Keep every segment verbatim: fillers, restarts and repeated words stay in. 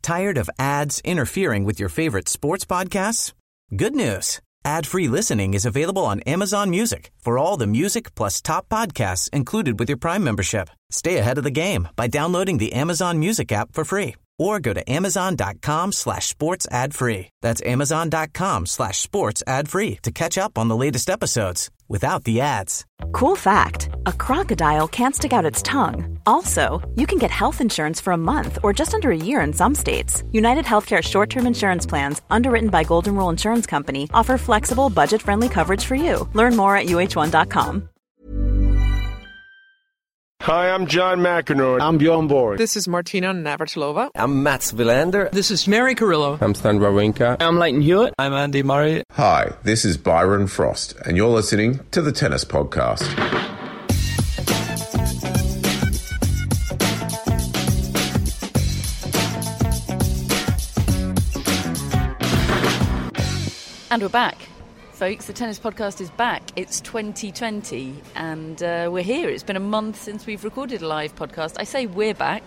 Tired of ads interfering with your favorite sports podcasts? Good news. Ad-free listening is available on Amazon Music for all the music plus top podcasts included with your Prime membership. Stay ahead of the game by downloading the Amazon Music app for free or go to amazon.com slash sports ad free. That's amazon.com slash sports ad free to catch up on the latest episodes without the ads. Cool fact, a crocodile can't stick out its tongue. Also, you can get health insurance for a month or just under a year in some states. United Healthcare short-term insurance plans, underwritten by Golden Rule Insurance Company, offer flexible, budget-friendly coverage for you. Learn more at U H one dot com. Hi, I'm John McEnroe. I'm Bjorn Borg. This is Martina Navratilova. I'm Mats Wilander. This is Mary Carrillo. I'm Stan Wawrinka. I'm Leighton Hewitt. I'm Andy Murray. Hi, this is Byron Frost, and you're listening to the Tennis Podcast. And we're back. Folks, the Tennis Podcast is back. It's twenty twenty and uh, we're here. It's been a month since we've recorded a live podcast. I say we're back.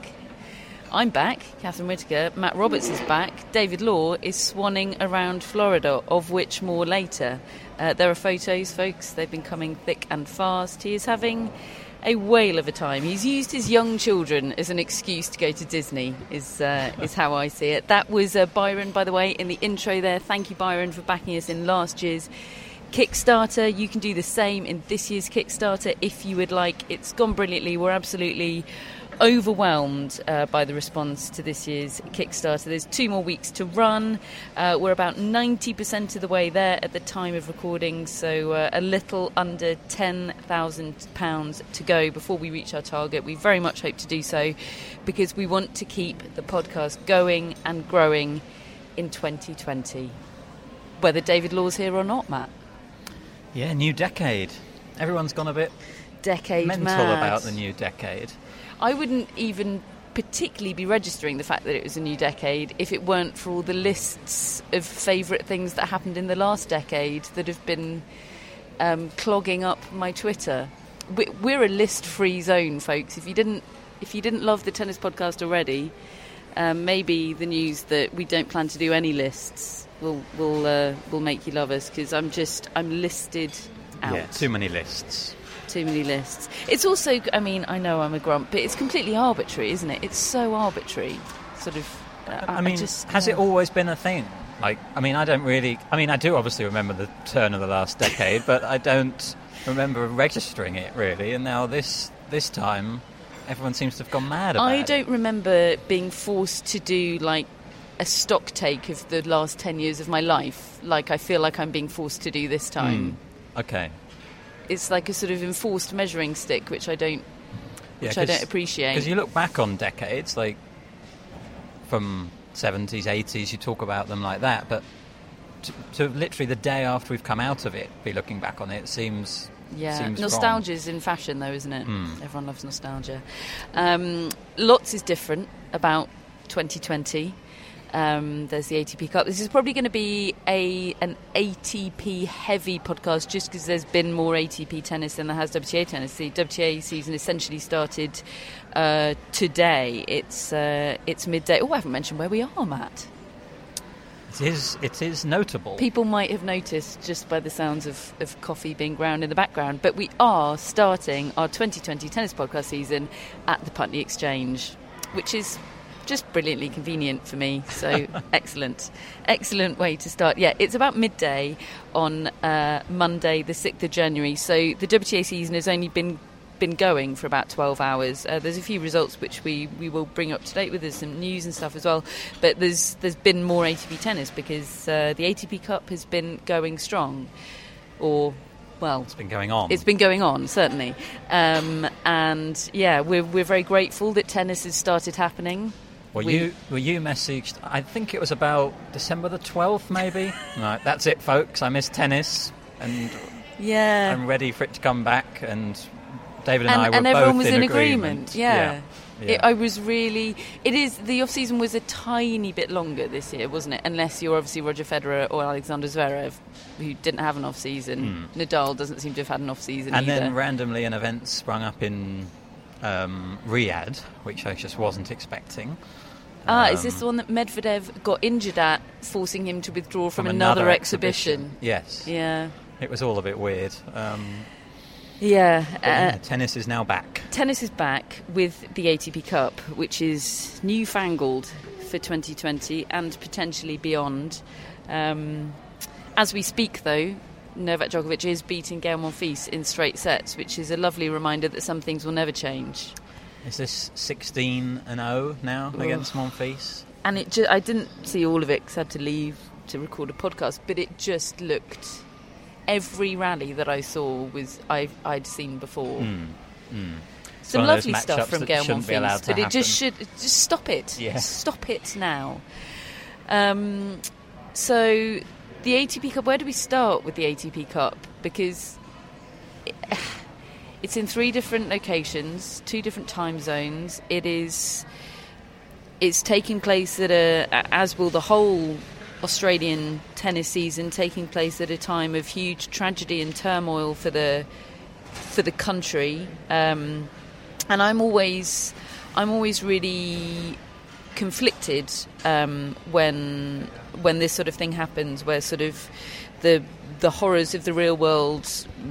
I'm back, Catherine Whitaker. Matt Roberts is back. David Law is swanning around Florida, of which more later. Uh, there are photos, folks. They've been coming thick and fast. He is having a whale of a time. He's used his young children as an excuse to go to Disney, is uh, is how I see it. That was uh, Byron, by the way, in the intro there. Thank you, Byron, for backing us in last year's Kickstarter. You can do the same in this year's Kickstarter if you would like. It's gone brilliantly. We're absolutely overwhelmed uh, by the response to this year's Kickstarter. There's two more weeks to run. Uh, we're about ninety percent of the way there at the time of recording, so uh, a little under ten thousand pounds to go before we reach our target. We very much hope to do so because we want to keep the podcast going and growing in twenty twenty. Whether David Law's here or not, Matt. Yeah, new decade. Everyone's gone a bit decade mental mad. about the new decade. I wouldn't even particularly be registering the fact that it was a new decade if it weren't for all the lists of favourite things that happened in the last decade that have been um, clogging up my Twitter. We're a list-free zone, folks. If you didn't, if you didn't love the Tennis Podcast already, um, maybe the news that we don't plan to do any lists will will uh, will make you love us, because I'm just I'm listed out. Yeah, too many lists. Too many lists. It's also, I mean, I know I'm a grump, but it's completely arbitrary, isn't it? It's so arbitrary, sort of. Uh, I mean, I just, has yeah. it always been a thing? Like, I mean, I don't really. I mean, I do obviously remember the turn of the last decade, but I don't remember registering it really. And now this this time, everyone seems to have gone mad about it. I don't remember being forced to do like a stock take of the last ten years of my life, like I feel like I'm being forced to do this time. Mm. Okay. It's like a sort of enforced measuring stick, which I don't, which yeah, I don't appreciate. Because you look back on decades, like from seventies, eighties, you talk about them like that, but to, to literally the day after we've come out of it, be looking back on it, seems yeah. Seems Nostalgia's in fashion, though, isn't it? Mm. Everyone loves nostalgia. Um, lots is different about twenty twenty. Um, there's the A T P Cup. This is probably going to be a an A T P heavy podcast just because there's been more A T P tennis than there has W T A tennis. The W T A season essentially started uh, today. It's uh, it's midday. Oh, I haven't mentioned where we are, Matt. It is it is notable. People might have noticed just by the sounds of, of coffee being ground in the background, but we are starting our twenty twenty tennis podcast season at the Putney Exchange, which is just brilliantly convenient for me. So excellent, excellent way to start. Yeah, it's about midday on uh, Monday, the sixth of January. So the W T A season has only been been going for about twelve hours. Uh, there's a few results which we, we will bring up to date with. There's some news and stuff as well. But there's there's been more A T P tennis because uh, the A T P Cup has been going strong, or. Well, it's been going on. It's been going on, certainly. Um, and yeah, we're we're very grateful that tennis has started happening. Well, we, you well, you messaged, I think it was about December the twelfth, maybe. Right, that's it, folks. I miss tennis, and yeah, I'm ready for it to come back. And David and, and I were and everyone both was in in agreement. agreement. Yeah, yeah. yeah. It, I was really. It is the off season was a tiny bit longer this year, wasn't it? Unless you're obviously Roger Federer or Alexander Zverev, who didn't have an off season. Mm. Nadal doesn't seem to have had an off season. And either. then randomly, an event sprung up in um, Riyadh, which I just wasn't expecting. Ah, Um, is this the one that Medvedev got injured at, forcing him to withdraw from, from another, another exhibition? exhibition. Yes. Yeah. It was all a bit weird. Um, Yeah. but yeah, Uh, tennis is now back. tennis is back with the A T P Cup, which is newfangled for twenty twenty and potentially beyond. Um, as we speak, though, Novak Djokovic is beating Gael Monfils in straight sets, which is a lovely reminder that some things will never change. Is this sixteen and oh now Ugh. against Monfils? And it ju- I didn't see all of it because I had to leave to record a podcast, but it just looked... Every rally that I saw was I, I'd seen before. Mm. Mm. Some one of those lovely stuff matchups from that Gael shouldn't be allowed Monfils, to but it just happen. should just stop it. Yeah. Stop it now. Um, so the A T P Cup. Where do we start with the A T P Cup? Because it, it's in three different locations, two different time zones. It is. It's taking place at a, as will the whole Australian tennis season, taking place at a time of huge tragedy and turmoil for the for the country. Um, and I'm always I'm always really conflicted um, when when this sort of thing happens, where sort of the the horrors of the real world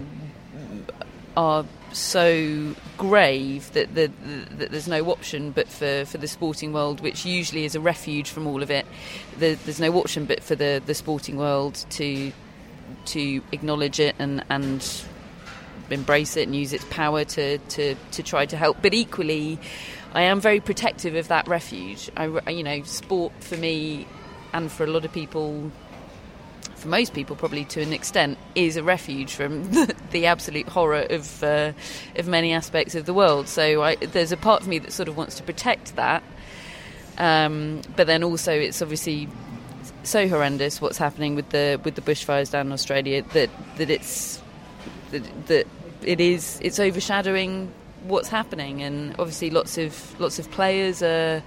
are so grave that, the, the, that there's no option but for, for the sporting world, which usually is a refuge from all of it. The, there's no option but for the, the sporting world to to acknowledge it and, and embrace it and use its power to, to, to try to help. But equally, I am very protective of that refuge. I, you know, sport for me and for a lot of people, for most people probably to an extent, is a refuge from the, the absolute horror of uh, of many aspects of the world. So I, there's a part of me that sort of wants to protect that. Um, but then also it's obviously so horrendous what's happening with the with the bushfires down in Australia that that it's that, that it is it's overshadowing what's happening, and obviously lots of lots of players are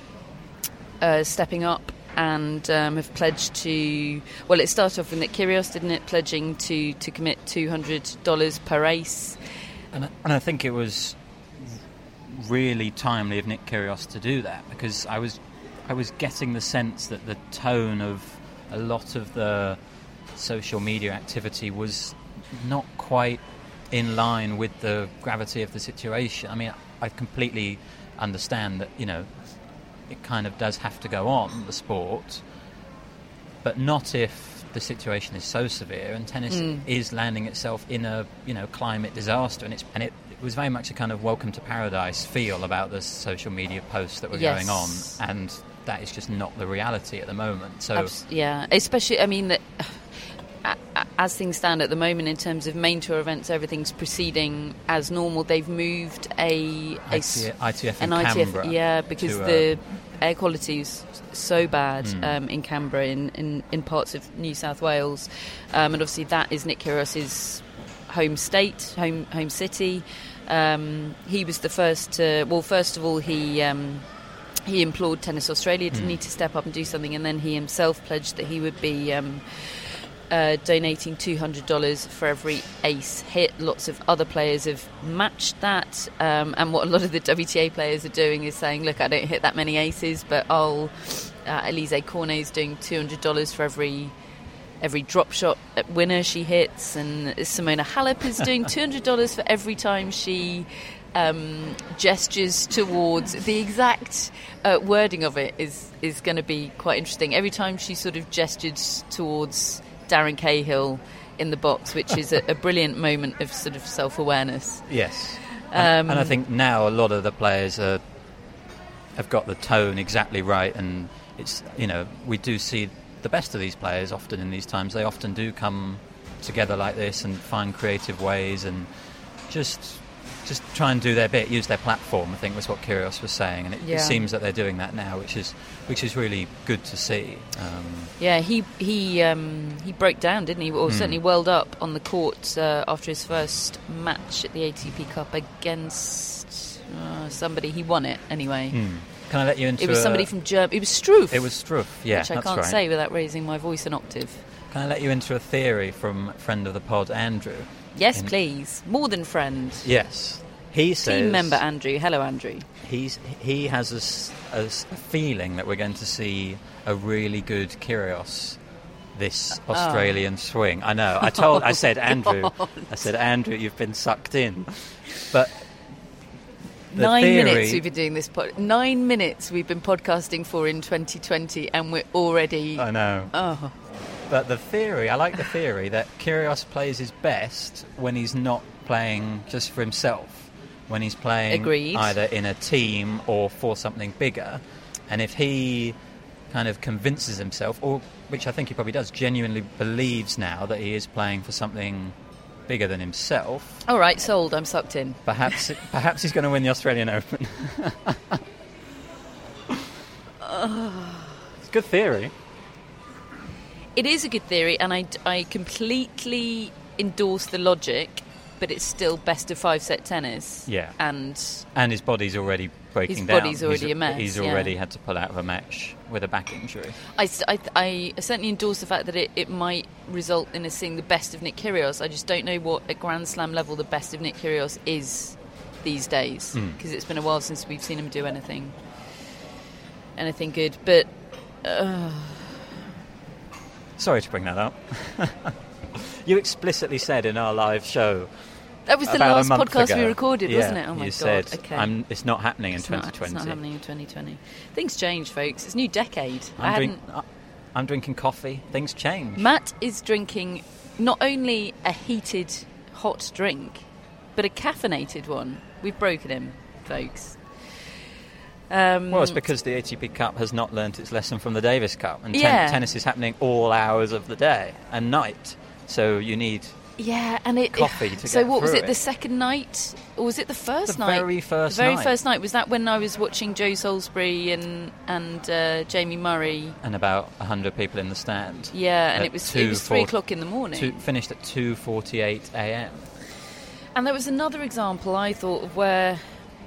uh, stepping up and um, have pledged to. Well, it started off with Nick Kyrgios, didn't it? Pledging to, to commit two hundred dollars per race. And I, and I think it was really timely of Nick Kyrgios to do that, because I was I was getting the sense that the tone of a lot of the social media activity was not quite in line with the gravity of the situation. I mean, I completely understand that, you know, it kind of does have to go on, the sport, but not if the situation is so severe and tennis mm. is landing itself in a, you know, climate disaster, and it's and it, it was very much a kind of welcome to paradise feel about the social media posts that were yes. going on, and that is just not the reality at the moment. So Abs- yeah, especially, I mean, the, as things stand at the moment in terms of main tour events, everything's proceeding as normal. They've moved a, a I T F, I T F in an Canberra, I T F, yeah, because to, uh, the air quality is so bad mm. um, in Canberra, in, in, in parts of New South Wales, um, and obviously that is Nick Kyrgios's home state, home home city. Um, he was the first to. Well, first of all, he. Um, He implored Tennis Australia to mm. need to step up and do something, and then he himself pledged that he would be um, uh, donating two hundred dollars for every ace hit. Lots of other players have matched that, um, and what a lot of the W T A players are doing is saying, look, I don't hit that many aces, but I'll... Uh, Alizé Cornet is doing two hundred dollars for every... every drop shot winner she hits, and Simona Halep is doing two hundred dollars for every time she um, gestures towards. The exact uh, wording of it is, is going to be quite interesting. Every time she sort of gestures towards Darren Cahill in the box, which is a, a brilliant moment of sort of self-awareness. Yes. Um, and, and I think now a lot of the players are, have got the tone exactly right, and it's, you know, we do see the best of these players often in these times. They often do come together like this and find creative ways and just just try and do their bit, use their platform, I think was what Kyrgios was saying, and it, yeah. it seems that they're doing that now, which is which is really good to see. Um, yeah, he he um, he broke down, didn't he? Or mm. certainly welled up on the court uh, after his first match at the A T P Cup against uh, somebody. He won it anyway. Mm. Can I let you into It was a, somebody from Germany. It was Struff. It was Struff, yeah, which I that's can't right. say without raising my voice an octave. Can I let you into a theory from a friend of the pod, Andrew? Yes, In, please. More than friend. Yes. He says... Team member Andrew. Hello, Andrew. He's He has a, s- a s- a feeling that we're going to see a really good Kyrgios this Australian oh. swing. I know. I told. I said, Andrew. God. I said, Andrew, you've been sucked in. But the nine theory, minutes we've been doing this. Pod- nine minutes we've been podcasting for in twenty twenty, and we're already. I know. Oh. But the theory, I like the theory that Kyrgios plays his best when he's not playing just for himself, when he's playing Agreed. either in a team or for something bigger. And if he kind of convinces himself, or which I think he probably does, genuinely believes now that he is playing for something bigger than himself. All right, sold. I'm sucked in. Perhaps, perhaps he's going to win the Australian Open. It's a good theory. It is a good theory, and I, I completely endorse the logic, but it's still best of five set tennis. Yeah. And and his body's already breaking his down. His body's already he's, a mess. He's yeah. already had to pull out of a match with a back injury. I, I, I certainly endorse the fact that it, it might result in us seeing the best of Nick Kyrgios. I just don't know what, at Grand Slam level, the best of Nick Kyrgios is these days, because mm. it's been a while since we've seen him do anything anything good. But uh... sorry to bring that up. You explicitly said in our live show that was the about last podcast ago, we recorded, yeah, wasn't it? Oh my you god! Said, okay, I'm, it's not happening in it's twenty Not, twenty. it's not happening in twenty twenty. Things change, folks. It's a new decade. I'm, I drink, hadn't... I'm drinking coffee. Things change. Matt is drinking not only a heated, hot drink, but a caffeinated one. We've broken him, folks. Um, well, it's because the A T P Cup has not learnt its lesson from the Davis Cup, and ten- yeah. tennis is happening all hours of the day and night. So you need yeah, and it coffee to so get what was through it? The second night, or was it the first the night? The very first. The very night. first night. Was that when I was watching Joe Salisbury and and uh, Jamie Murray and about a hundred people in the stand? Yeah, and it was it was three o'clock in the morning. Two, finished at two forty-eight a.m. And there was another example I thought of where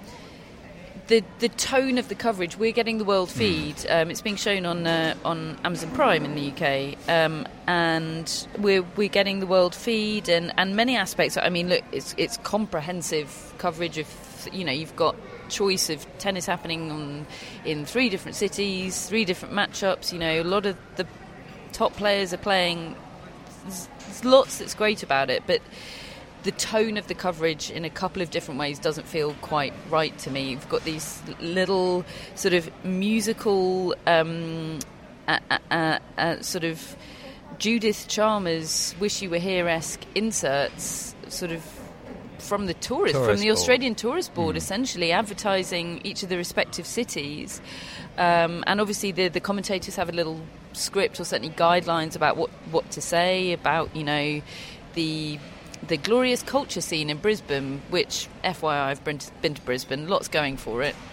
the the tone of the coverage. We're getting the world feed. Mm. Um, it's being shown on uh, on Amazon Prime in the U K, um, and we're we're getting the world feed and, and many aspects. I mean, look, it's it's comprehensive coverage of, you know, you've got choice of tennis happening on, in three different cities, three different matchups. You know, a lot of the top players are playing. There's, there's lots that's great about it, but the tone of the coverage in a couple of different ways doesn't feel quite right to me. You've got these little sort of musical um, uh, uh, uh, sort of Judith Chalmers Wish You Were Here-esque inserts sort of from the tourist, tourist from the board. Australian Tourist Board, mm. essentially advertising each of the respective cities. Um, and obviously the, the commentators have a little script or certainly guidelines about what, what to say about, you know, the the glorious culture scene in Brisbane, which, F Y I, I've been to, been to Brisbane, lots going for it.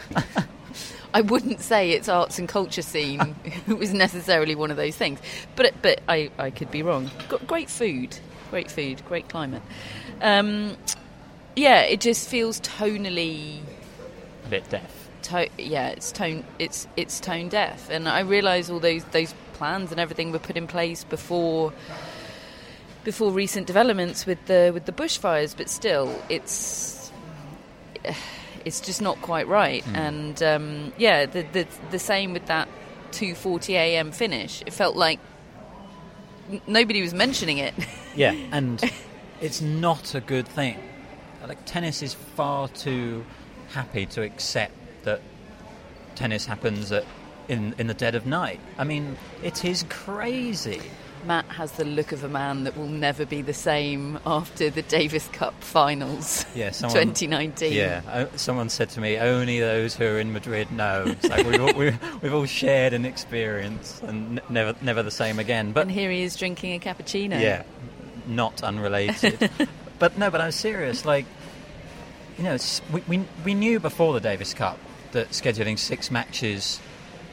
I wouldn't say its arts and culture scene was necessarily one of those things, but but I, I could be wrong. Got great food, great food, great climate. Um, yeah, it just feels tonally a bit deaf. To, yeah, it's tone it's it's tone deaf, and I realise all those those plans and everything were put in place before. Before recent developments with the with the bushfires, but still, it's it's just not quite right. Mm. And um, yeah, the, the the same with that two forty a.m. finish. It felt like n- nobody was mentioning it. Yeah, and it's not a good thing. Like, tennis is far too happy to accept that tennis happens at in in the dead of night. I mean, it is crazy. Matt has the look of a man that will never be the same after the Davis Cup finals, yeah, someone, twenty nineteen. Yeah, uh, someone said to me, only those who are in Madrid know. It's like we've, all, we've, we've all shared an experience and n- never never the same again. But and here he is drinking a cappuccino. Yeah, not unrelated. But no, but I'm serious. Like, you know, we, we we knew before the Davis Cup that scheduling six matches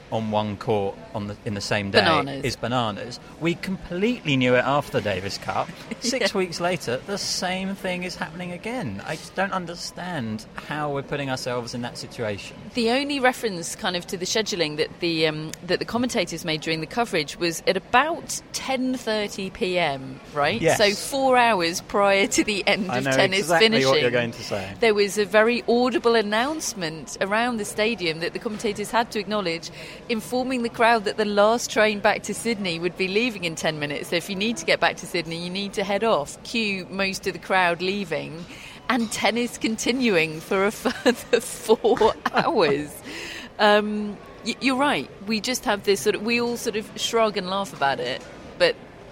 on one court on the in the same day bananas. is bananas. We completely knew it after the Davis Cup. Six yeah. weeks later, the same thing is happening again. I just don't understand how we're putting ourselves in that situation. The only reference kind of to the scheduling that the um, that the commentators made during the coverage was at about ten thirty p.m, right? Yes. So four hours prior to the end I of know tennis exactly finishing. what you're going to say. There was a very audible announcement around the stadium that the commentators had to acknowledge, informing the crowd that the last train back to Sydney would be leaving in ten minutes. So if you need to get back to Sydney, you need to head off. Cue most of the crowd leaving, and tennis continuing for a further four hours. Um, y- you're right. We just have this sort of, we all sort of shrug and laugh about it, but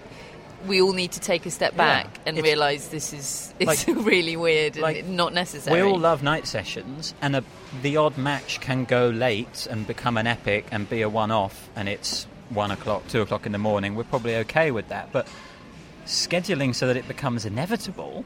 we all need to take a step back yeah, and it's, realise this is it's like, really weird like, and not necessary. We all love night sessions, and a, the odd match can go late and become an epic and be a one-off, and it's one o'clock, two o'clock in the morning. We're probably okay with that, but scheduling so that it becomes inevitable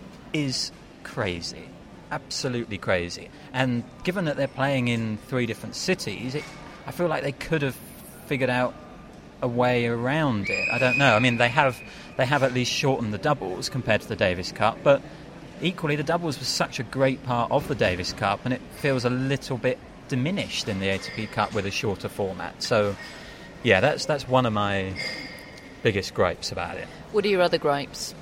is crazy, absolutely crazy. And given that they're playing in three different cities, it, I feel like they could have figured out a way around it. I don't know. I mean, they have they have at least shortened the doubles compared to the Davis Cup, but equally the doubles was such a great part of the Davis Cup, and it feels a little bit diminished in the A T P Cup with a shorter format. So yeah, that's that's one of my biggest gripes about it. What are your other gripes?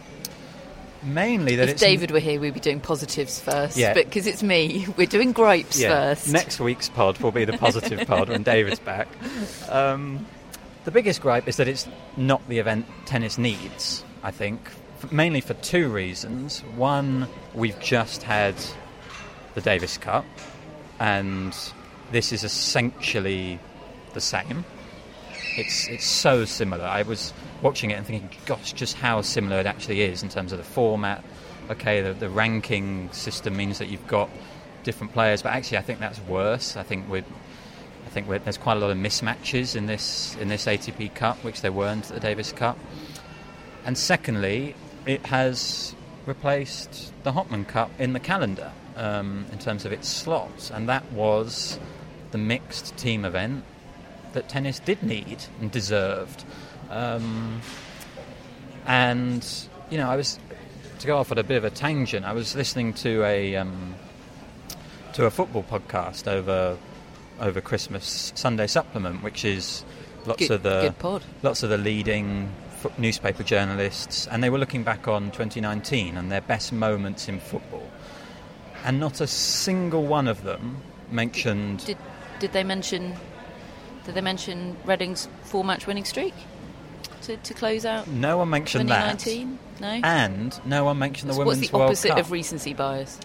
Mainly that if it's... David were here, we'd be doing positives first. Yeah. But because it's me, we're doing gripes yeah. first. Next week's pod will be the positive pod when David's back. Um, the biggest gripe is that it's not the event tennis needs, I think, f- mainly for two reasons. One, we've just had the Davis Cup, and this is essentially the same. It's it's so similar. I was watching it and thinking, gosh, just how similar it actually is in terms of the format. Okay, the, the ranking system means that you've got different players, but actually I think that's worse. I think we're, I think we're, there's quite a lot of mismatches in this in this A T P Cup, which there weren't at the Davis Cup. And secondly, it has replaced the Hopman Cup in the calendar um, in terms of its slots, and that was the mixed team event that tennis did need and deserved. Um, and, you know, I was, to go off at a bit of a tangent, I was listening to a um, to a football podcast over over Christmas, Sunday Supplement, which is lots good, of the good pod. lots of the leading fo- newspaper journalists, and they were looking back on twenty nineteen and their best moments in football, and not a single one of them mentioned. Did did they mention? Did they mention Reading's four-match winning streak to, to close out? No one mentioned twenty that. nineteen? No. And no one mentioned the What's Women's the World opposite Cup. of recency bias?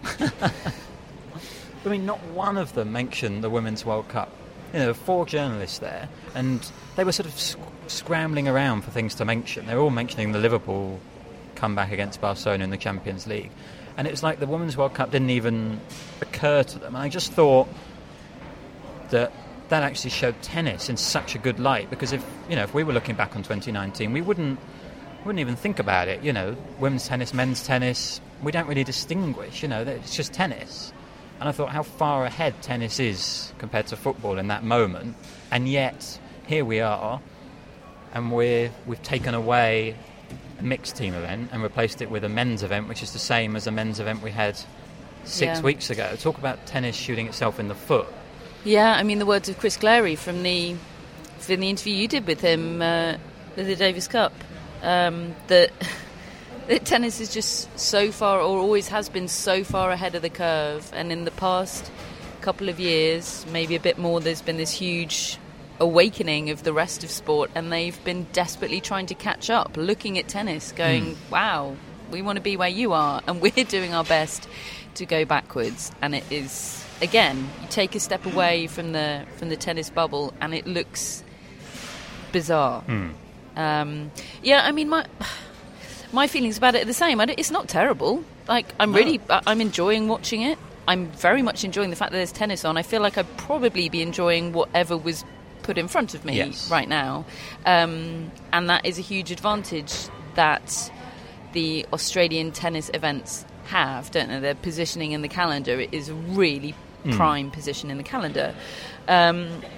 I mean, not one of them mentioned the Women's World Cup. You know, there were four journalists there, and they were sort of sc- scrambling around for things to mention. They were all mentioning the Liverpool comeback against Barcelona in the Champions League. And it was like the Women's World Cup didn't even occur to them. And I just thought that that actually showed tennis in such a good light, because if you know if we were looking back on twenty nineteen, we wouldn't wouldn't even think about it. You know, women's tennis, men's tennis, we don't really distinguish. You know, it's just tennis. And I thought how far ahead tennis is compared to football in that moment, and yet here we are, and we're we've taken away a mixed team event and replaced it with a men's event, which is the same as a men's event we had six Yeah. weeks ago. Talk about tennis shooting itself in the foot. Yeah, I mean, the words of Chris Clary from the from the interview you did with him uh, at the Davis Cup, um, that, that tennis is just so far, or always has been so far ahead of the curve. And in the past couple of years, maybe a bit more, there's been this huge awakening of the rest of sport, and they've been desperately trying to catch up, looking at tennis, going, mm. wow, we want to be where you are, and we're doing our best to go backwards. And it is... Again, you take a step away from the from the tennis bubble, and it looks bizarre. Mm. Um, yeah, I mean, my my feelings about it are the same. I don't, it's not terrible. Like, I'm No. really, I'm enjoying watching it. I'm very much enjoying the fact that there's tennis on. I feel like I'd probably be enjoying whatever was put in front of me Yes. right now, um, and that is a huge advantage that the Australian tennis events have, don't they? Their positioning in the calendar is really Mm. prime position in the calendar. Um,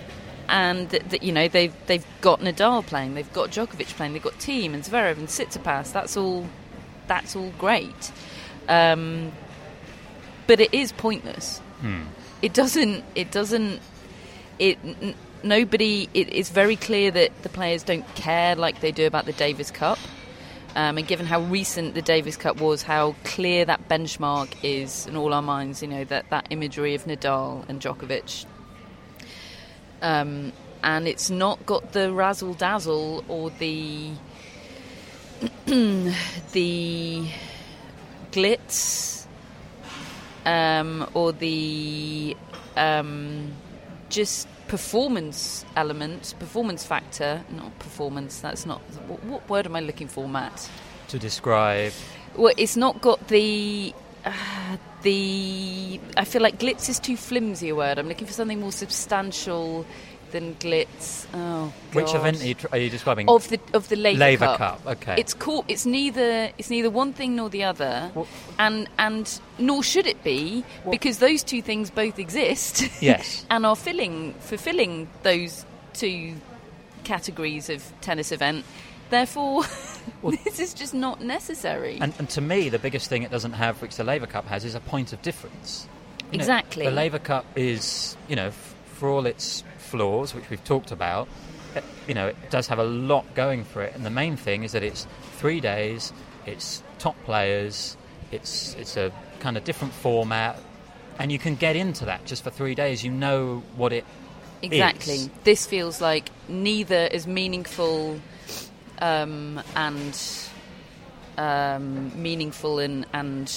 and th- th- you know they've they've got Nadal playing, they've got Djokovic playing, they've got Thiem and Zverev and Tsitsipas. That's all. That's all great, um, but it is pointless. Hmm. It doesn't. It doesn't. It. N- nobody. It is very clear that the players don't care like they do about the Davis Cup. Um, and given how recent the Davis Cup was, how clear that benchmark is in all our minds, you know, that, that imagery of Nadal and Djokovic. Um, and it's not got the razzle-dazzle or the the glitz um, or the um, just performance element, performance factor, not performance, that's not... What, what word am I looking for, Matt? To describe... Well, it's not got the... Uh, the... I feel like glitz is too flimsy a word. I'm looking for something more substantial than glitz. Oh, God. Which event are you, tr- are you describing? Of the of the Laver, Laver Cup. Cup, okay. It's cool. It's neither. It's neither one thing nor the other, Well, and and nor should it be, well, because those two things both exist. Yes. And are filling fulfilling those two categories of tennis event. Therefore, well, this is just not necessary. And, and to me, the biggest thing it doesn't have, which the Laver Cup has, is a point of difference. You know, exactly. the Laver Cup is, you know, f- for all its flaws, which we've talked about, it, you know, it does have a lot going for it. And the main thing is that it's three days, it's top players, it's it's a kind of different format, and you can get into that just for three days. You know what it exactly. is. This feels like neither as meaningful um, and um, meaningful and and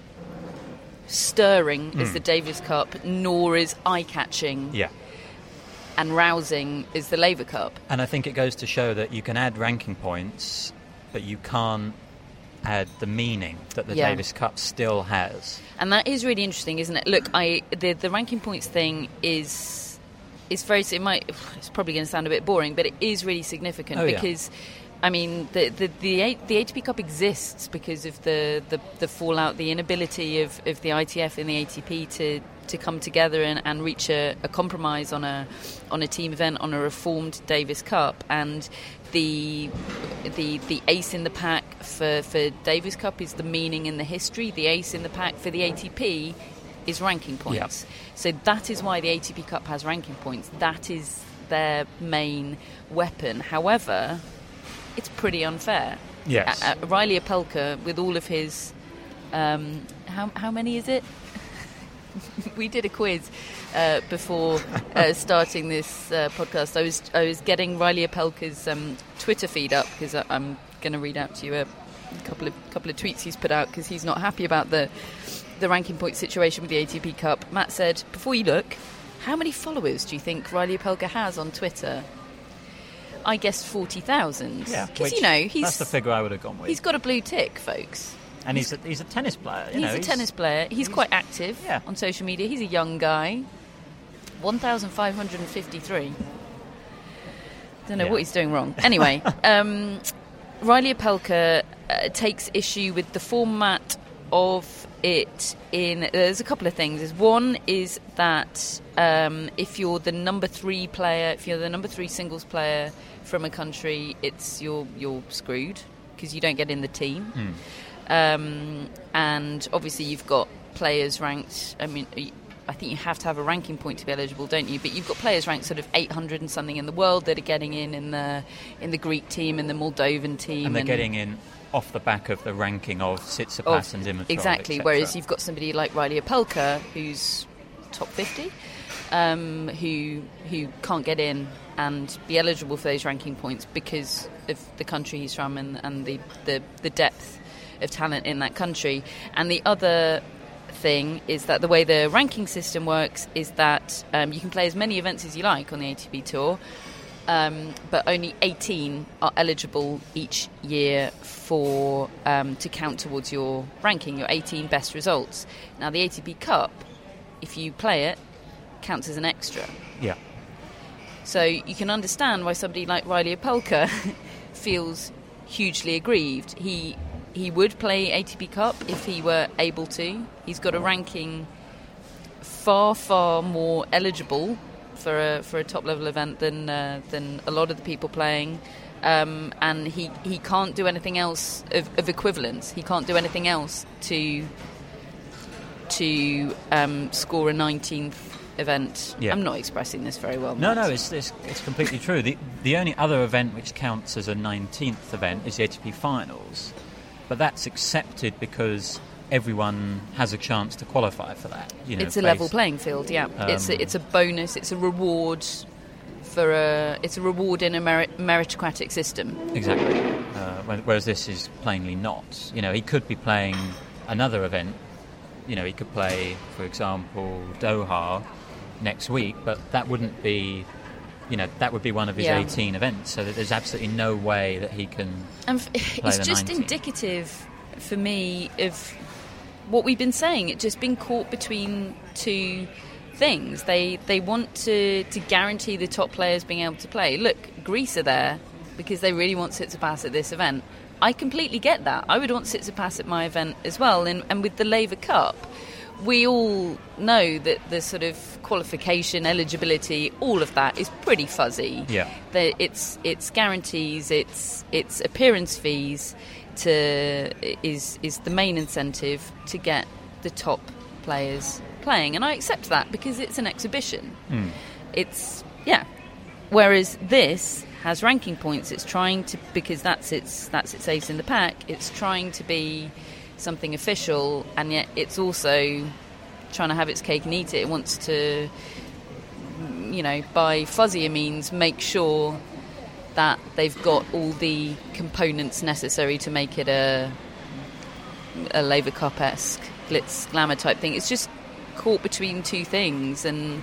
stirring Mm. as the Davis Cup, nor is eye-catching. Yeah. And rousing is the Laver Cup. And I think it goes to show that you can add ranking points, but you can't add the meaning that the Yeah. Davis Cup still has. And that is really interesting, isn't it? Look, I the the ranking points thing is is very. It might. It's probably going to sound a bit boring, but it is really significant Oh, yeah. because. I mean, the the the, A- the A T P Cup exists because of the, the, the fallout, the inability of, of the I T F and the A T P to, to come together and, and reach a, a compromise on a on a team event, on a reformed Davis Cup. And the the the ace in the pack for, for Davis Cup is the meaning and the history. The ace in the pack for the A T P is ranking points. Yeah. So that is why the A T P Cup has ranking points. That is their main weapon. However, it's pretty unfair. Yes. Uh, uh, Riley Opelka, with all of his... Um, how, how many is it? We did a quiz uh, before uh, starting this uh, podcast. I was I was getting Riley Opelka's um, Twitter feed up because I'm going to read out to you a couple of couple of tweets he's put out because he's not happy about the the ranking point situation with the A T P Cup. Matt said, before you look, how many followers do you think Riley Opelka has on Twitter? I guessed forty thousand. Yeah, Because, you know, he's... that's the figure I would have gone with. He's got a blue tick, folks. and he's a, he's a tennis player. You He's know, a tennis player. He's, he's- quite active yeah. on social media. He's a young guy. one thousand five hundred fifty-three. Don't know Yeah. what he's doing wrong. Anyway, um, Riley Opelka uh, takes issue with the format of it in... There's a couple of things. One is that um, if you're the number three player, if you're the number three singles player from a country, it's you're you're screwed because you don't get in the team. Um, and obviously you've got players ranked, I mean, I think you have to have a ranking point to be eligible, don't you? But you've got players ranked sort of eight hundred and something in the world that are getting in in the in the Greek team and the Moldovan team. and they're getting in off the back of the ranking of Tsitsipas of- and Dimitrov. Exactly, et cetera. whereas you've got somebody like Riley Opelka, who's top fifty, um, who who can't get in and be eligible for those ranking points because of the country he's from and, and the, the, the depth of talent in that country. And the other thing is that the way the ranking system works is that um, you can play as many events as you like on the A T P Tour, um, but only eighteen are eligible each year for um, to count towards your ranking, your eighteen best results. Now, the A T P Cup, if you play it, counts as an extra. Yeah. So you can understand why somebody like Riley Opelka feels hugely aggrieved. He he would play A T P Cup if he were able to. He's got a ranking far, far more eligible for a for a top level event than uh, than a lot of the people playing. Um, and he, he can't do anything else of, of equivalence. He can't do anything else to to um, score a nineteenth event. Yeah. I'm not expressing this very well. No, Matt. no, it's, it's it's completely true. The the only other event which counts as a nineteenth event is the A T P Finals, but that's accepted because everyone has a chance to qualify for that. You know, it's a based, level playing field. Yeah, um, it's a, it's a bonus. It's a reward for a. It's a reward in a merit, meritocratic system. Exactly. Uh, whereas this is plainly not. You know, he could be playing another event. You know, he could play, for example, Doha next week, but that wouldn't be, you know, that would be one of his Yeah. eighteen events, so that there's absolutely no way that he can And f- play it's the just nineteenth. indicative for me of what we've been saying. It's just been caught between two things. They they want to, to guarantee the top players being able to play. Look, Greece are there because they really want Tsitsipas at this event. I completely get that. I would want Tsitsipas at my event as well. And, and with the Laver Cup, we all know that the sort of qualification, eligibility, all of that is pretty fuzzy. Yeah. The, it's it's guarantees, it's it's appearance fees to is is the main incentive to get the top players playing, and I accept that because it's an exhibition. Mm. It's yeah. Whereas this has ranking points. It's trying to because that's its that's its ace in the pack. It's trying to be something official, and yet it's also trying to have its cake and eat it. It wants to, you know, by fuzzier means, make sure that they've got all the components necessary to make it a a Laver Cup-esque glitz glamour type thing. It's just caught between two things, and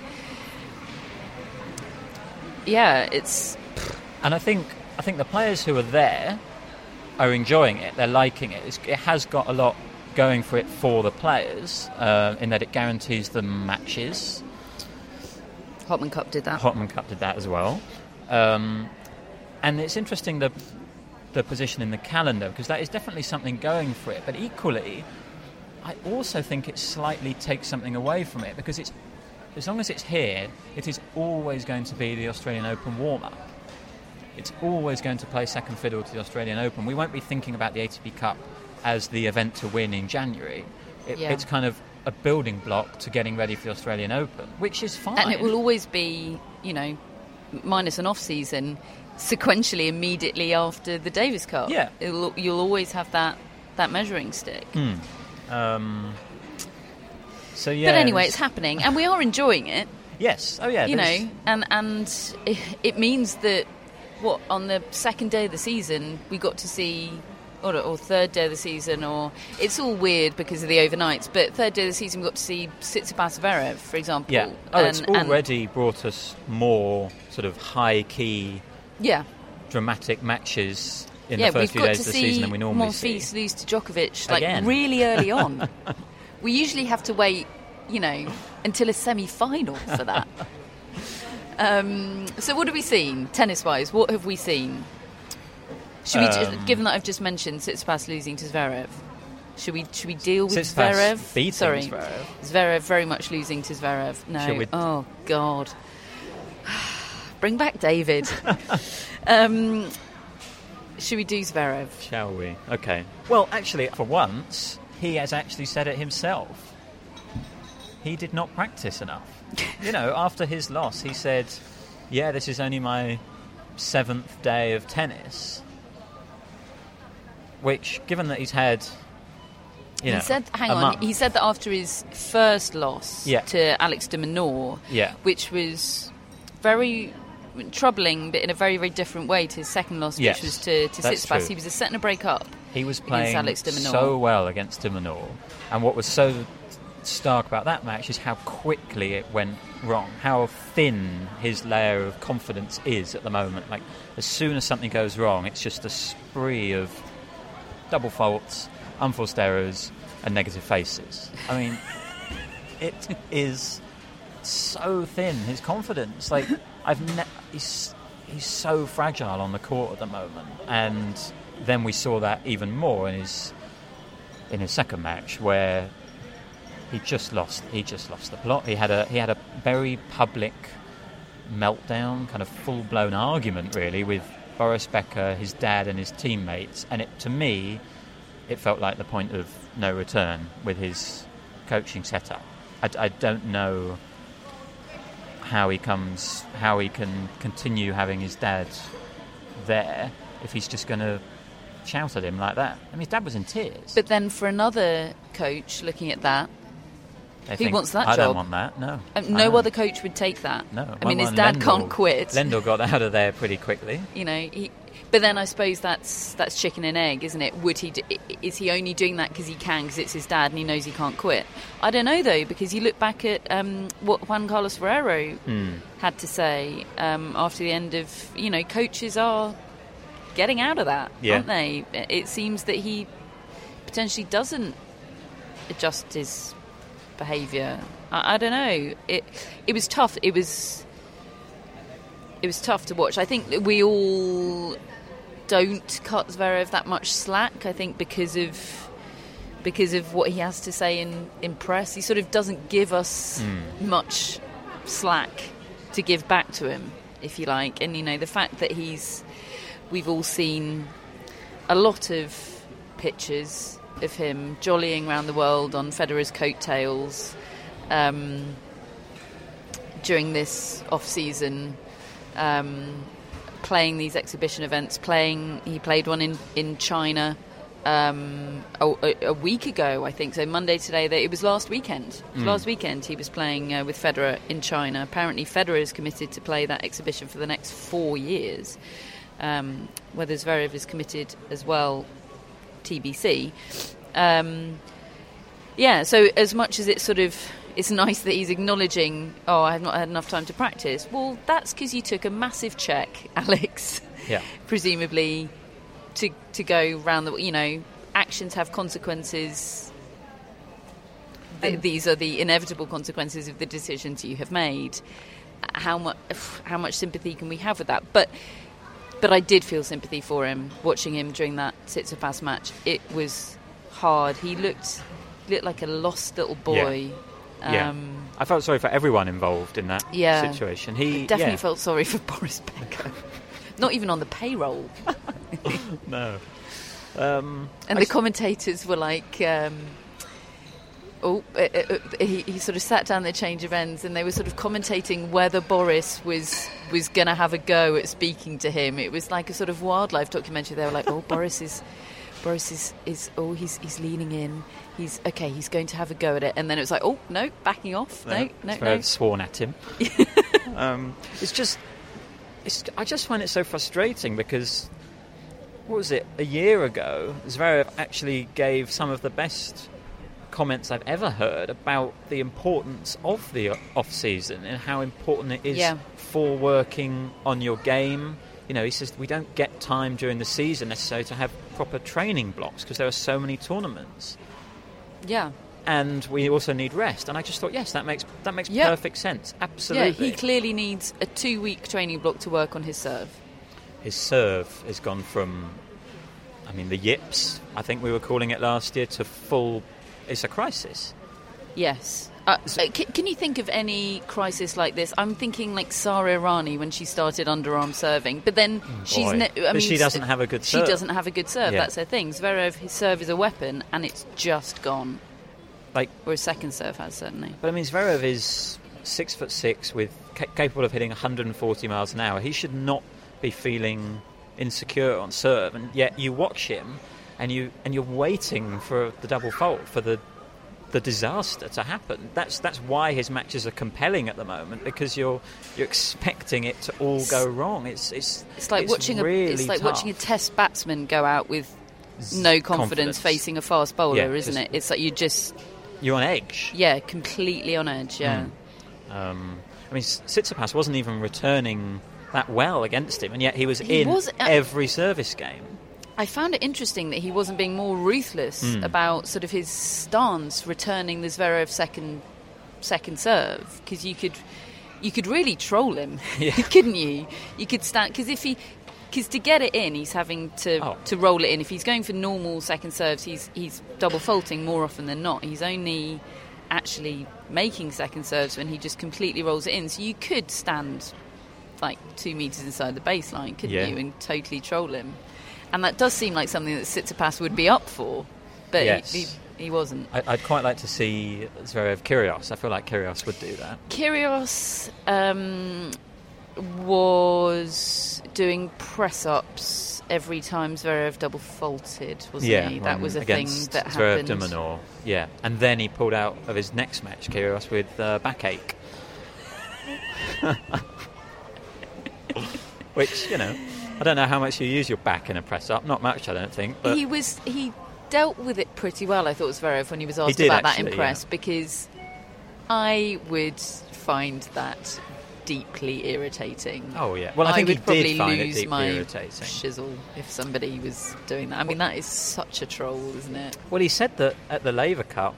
yeah, it's. And I think I think the players who are there are enjoying it. They're liking it. It's, it has got a lot going for it for the players, uh, in that it guarantees them matches. Hopman Cup did that. Hopman Cup did that as well. Um, and it's interesting the the position in the calendar, because that is definitely something going for it. But equally, I also think it slightly takes something away from it, because it's as long as it's here, it is always going to be the Australian Open warm-up. It's always going to play second fiddle to the Australian Open. We won't be thinking about the A T P Cup as the event to win in January. It, Yeah. It's kind of a building block to getting ready for the Australian Open, which is fine. And it will always be, you know, minus an off-season, sequentially immediately after the Davis Cup. Yeah. It'll, you'll always have that, that measuring stick. Mm. Um, so, yeah. But anyway, it's there's- happening, and we are enjoying it. Yes. Oh, yeah. you there's- know, and and it, it means that what on the second day of the season we got to see, or, or third day of the season, or it's all weird because of the overnights. But third day of the season we got to see Tsitsipas Zverev, for example. Yeah. Oh, and, it's and- already brought us more sort of high key, yeah. dramatic matches in yeah, the first we've few got days to of the see season than we normally Monfils see. lose to Djokovic like Again. really early on. We usually have to wait, you know, until a semi-final for that. um, so what have we seen tennis-wise? What have we seen? Should we, Um, ju- given that I've just mentioned Tsitsipas losing to Zverev, should we should we deal with Tsitsipas Zverev? beating Sorry, Zverev. Zverev very much losing to Zverev. No, Should we- oh God, bring back David. um, should we do Zverev? Shall we? Okay. Well, actually, for once, he has actually said it himself. He did not practice enough. You know, after his loss, he said, yeah, this is only my seventh day of tennis. Which, given that he's had, you know, he said, hang a on, month- he said that after his first loss Yeah. to Alex de Minaur, Yeah. which was very troubling, but in a very, very different way to his second loss, Yes, which was to, to that's Tsitsipas. true. He was a set and a break up. He was against playing Alex de Minaur. so well against de Minaur. And what was so stark about that match is how quickly it went wrong, how thin his layer of confidence is at the moment. Like, as soon as something goes wrong, it's just a spree of double faults, unforced errors, and negative faces. I mean, it is so thin, his confidence. Like, I've ne- he's, he's so fragile on the court at the moment. And then we saw that even more in his in his second match, where he just lost he just lost the plot. He had a he had a very public meltdown, kind of full-blown argument, really, with Boris Becker, his dad and his teammates. And it, to me, it felt like the point of no return with his coaching setup. I, I don't know how he comes, how he can continue having his dad there if he's just going to shout at him like that. I mean, his dad was in tears. But then for another coach looking at that, They who think, wants that I job? don't want that, no. Um, no other coach would take that. No. I mean, Well, his dad Lendl- can't quit. Lendl got out of there pretty quickly. You know, he, but then I suppose that's that's chicken and egg, isn't it? Would he? Do, is he only doing that because he can, because it's his dad and he knows he can't quit? I don't know, though, because you look back at um, what Juan Carlos Ferrero Mm. had to say um, after the end of, you know, coaches are getting out of that, Yeah. aren't they? It seems that he potentially doesn't adjust his behaviour. I, I don't know. It it was tough. It was it was tough to watch. I think that we all don't cut Zverev that much slack. I think because of because of what he has to say in, in press, he sort of doesn't give us Mm. much slack to give back to him, if you like. And you know, the fact that he's we've all seen a lot of pictures of him jollying around the world on Federer's coattails um, during this off-season, um, playing these exhibition events. Playing, he played one in in China um, a, a week ago, I think. So Monday today. It was last weekend. It was Mm. Last weekend he was playing uh, with Federer in China. Apparently, Federer is committed to play that exhibition for the next four years. Um, whether Zverev is committed as well, T B C. Um, yeah, so as much as it's sort of, it's nice that he's acknowledging, oh, I have not had enough time to practice. Well, that's because you took a massive check, Alex. Yeah. Presumably, to to go round the, you know, actions have consequences. Th- these are the inevitable consequences of the decisions you have made. How much how much sympathy can we have with that? But. But I did feel sympathy for him watching him during that Tsitsipas match. It was hard. He looked looked like a lost little boy. Yeah. yeah. Um, I felt sorry for everyone involved in that Yeah. situation. He I definitely yeah. felt sorry for Boris Becker. Not even on the payroll. No. Um, And I the s- commentators were like, um, oh, uh, uh, he, he sort of sat down the change of ends, and they were sort of commentating whether Boris was was going to have a go at speaking to him. It was like a sort of wildlife documentary. They were like, oh, Boris is, Boris is, is oh, he's he's leaning in. He's okay. He's going to have a go at it, and then it was like, oh no, backing off. No, no, Zverev no. sworn at him. um, it's just, it's. I just find it so frustrating because, what was it? A year ago, Zverev actually gave some of the best comments I've ever heard about the importance of the off season and how important it is Yeah. for working on your game. You know, he says we don't get time during the season necessarily to have proper training blocks because there are so many tournaments. Yeah. And we also need rest. And I just thought, yes, that makes that makes Yeah. perfect sense. Absolutely. Yeah, he clearly needs a two-week training block to work on his serve. His serve has gone from, I mean, the yips, I think we were calling it last year, to full. It's a crisis. Yes. Uh, uh, can, can you think of any crisis like this? I'm thinking like Sara Errani when she started underarm serving, but then she's. Boy. Ne- I But mean, she doesn't have a good She serve. doesn't have a good serve. Yeah. That's her thing. Zverev, his serve is a weapon, and it's just gone. Like, or his second serve has certainly. But I mean, Zverev is six foot six, with ca- capable of hitting one hundred forty miles an hour. He should not be feeling insecure on serve, and yet you watch him, and you and you're waiting for the double fault, for the the disaster to happen. That's that's why his matches are compelling at the moment, because you're you're expecting it to all go wrong. It's it's It's like it's watching really a. It's like tough. watching a Test batsman go out with no confidence, confidence. facing a fast bowler, Yeah, isn't just- it? It's like you just. You're on edge. Yeah, completely on edge. Yeah. Mm. Um, I mean, Tsitsipas wasn't even returning that well against him, and yet he was He in was, uh, every service game. I found it interesting that he wasn't being more ruthless Mm. about sort of his stance, returning the Zverev second second serve, because you could you could really troll him, Yeah. couldn't you? You could stand because if he because to get it in, he's having to Oh. to roll it in. If he's going for normal second serves, he's he's double faulting more often than not. He's only actually making second serves when he just completely rolls it in. So you could stand like two metres inside the baseline, couldn't Yeah. you, and totally troll him. And that does seem like something that Tsitsipas would be up for, but Yes. he, he, he wasn't. I, I'd quite like to see Zverev Kyrgios. I feel like Kyrgios would do that. Kyrgios um, was doing press-ups every time Zverev double faulted, wasn't Yeah, he? That um, was a thing against that Zverev happened. de Minaur. Yeah, and then he pulled out of his next match, Kyrgios, with uh, backache. Which, you know, I don't know how much you use your back in a press-up. Not much, I don't think. But He was he dealt with it pretty well, I thought, Zverev, when he was asked did about actually, that in press, yeah. because I would find that deeply irritating. Oh, yeah. Well, I think would he probably did find it lose deeply my irritating. shizzle if somebody was doing that. I mean, that is such a troll, isn't it? Well, he said that at the Laver Cup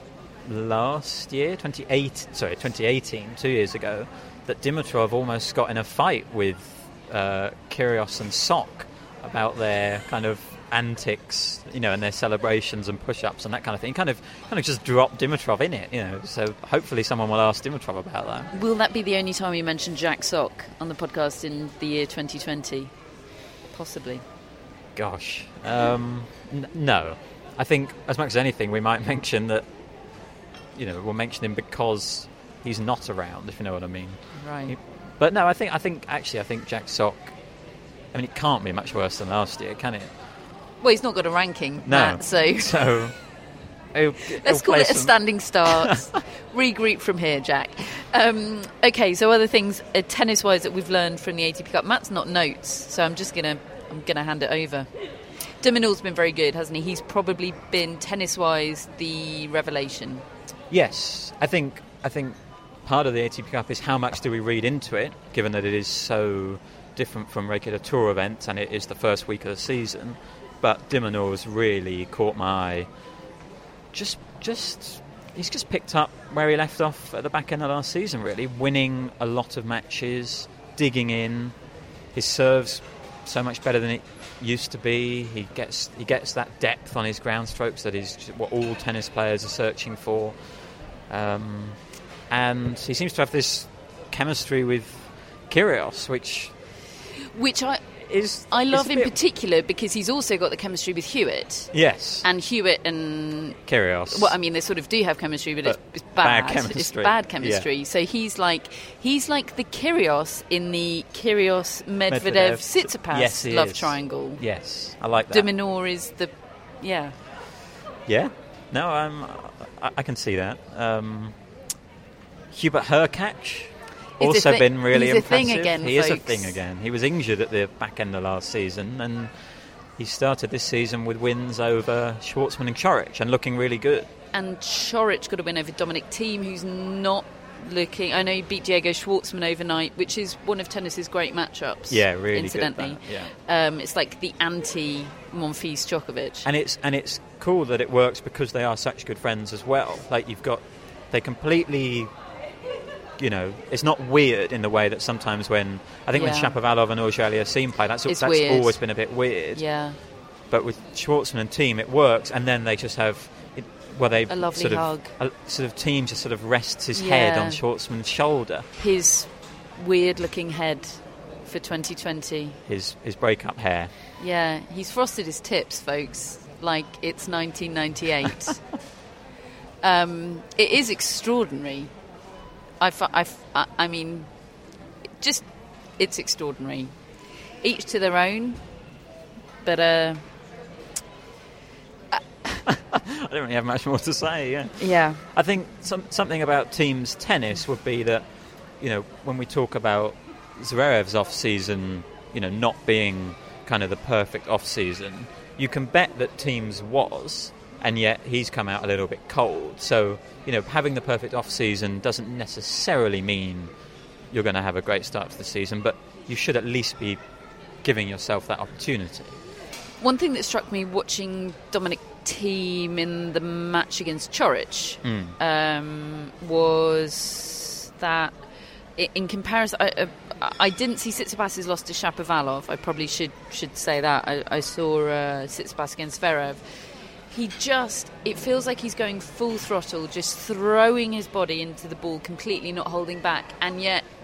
last year, twenty-eight, sorry, twenty eighteen, two years ago, that Dimitrov almost got in a fight with uh, Kyrgios and Sok about their kind of antics, you know, and their celebrations and push-ups and that kind of thing. He kind of, kind of just dropped Dimitrov in it, you know. So hopefully someone will ask Dimitrov about that. Will that be the only time you mention Jack Sock on the podcast in the year twenty twenty? Possibly. Gosh, um, n- no. I think as much as anything, we might mention that, you know, we'll mention him because he's not around, if you know what I mean. Right. But no, I think, I think actually, I think Jack Sock, I mean, it can't be much worse than last year, can it? Well, he's not got a ranking, No. Matt, so... So, he'll, Let's he'll call play it a some- standing start. Regroup from here, Jack. Um, okay, so other things uh, tennis-wise that we've learned from the A T P Cup. Matt's not notes, so I'm just gonna I'm gonna hand it over. De Minaur's been very good, hasn't he? He's probably been tennis-wise the revelation. Yes, I think I think part of the A T P Cup is how much do we read into it, given that it is so different from regular tour events and it is the first week of the season. But De Minaur's really caught my eye. Just, just, he's just picked up where he left off at the back end of last season, really, winning a lot of matches, digging in. His serve's so much better than it used to be. He gets he gets that depth on his ground strokes that is what all tennis players are searching for. Um, and he seems to have this chemistry with Kyrgios, which Which I is I is love a in bit- particular because he's also got the chemistry with Hewitt. Yes, And Hewitt and... Kyrgios. Well, I mean, they sort of do have chemistry, but, But it's, it's bad bad. chemistry. It's bad chemistry. Yeah. So he's like he's like the Kyrgios in the Kyrgios Medvedev Medvedev. Tsitsipas Yes, he love is. triangle. Yes, I like that. De Minaur is the yeah. Yeah, no, um, I, I can see that. Um, Hubert Hurkacz Is a also thi- been really he's a impressive. thing again, he is a folks. thing again. He was injured at the back end of last season, and he started this season with wins over Schwartzman and Coric, and looking really good. And Coric got a win over Dominic Thiem, who's not looking. I know he beat Diego Schwartzman overnight, which is one of tennis's great matchups. Yeah, really good, Incidentally, that, yeah. um, it's like the anti Monfils Djokovic. And it's and it's cool that it works because they are such good friends as well. Like you've got, they completely, you know, it's not weird in the way that sometimes when I think Yeah. when Shapovalov and Auger-Aliassime play, that's It's that's weird. always been a bit weird. yeah, But with Schwartzman and Thiem, it works, and then they just have, it, well, they A lovely sort of, hug. A, sort of Thiem just sort of rests his head Yeah. on Schwartzman's shoulder. his weird-looking head for twenty twenty. His his breakup hair. Yeah, he's frosted his tips, folks, like it's nineteen ninety-eight. um, it is extraordinary. I, fi- I, f- I- I mean, just, it's extraordinary. Each to their own, but uh, I don't really have much more to say. Yeah. yeah. I think some, something about teams tennis would be that, you know, when we talk about Zverev's off-season, you know, not being kind of the perfect off-season, you can bet that teams was, and yet he's come out a little bit cold. So, you know, having the perfect off-season doesn't necessarily mean you're going to have a great start to the season, but you should at least be giving yourself that opportunity. One thing that struck me watching Dominic Thiem in the match against Coric Mm. um, was that i- in comparison, I, I, I didn't see Tsitsipas's loss to Shapovalov. I probably should should say that. I, I saw uh, Tsitsipas against Zverev. He just, it feels like he's going full throttle, just throwing his body into the ball, completely not holding back, and yet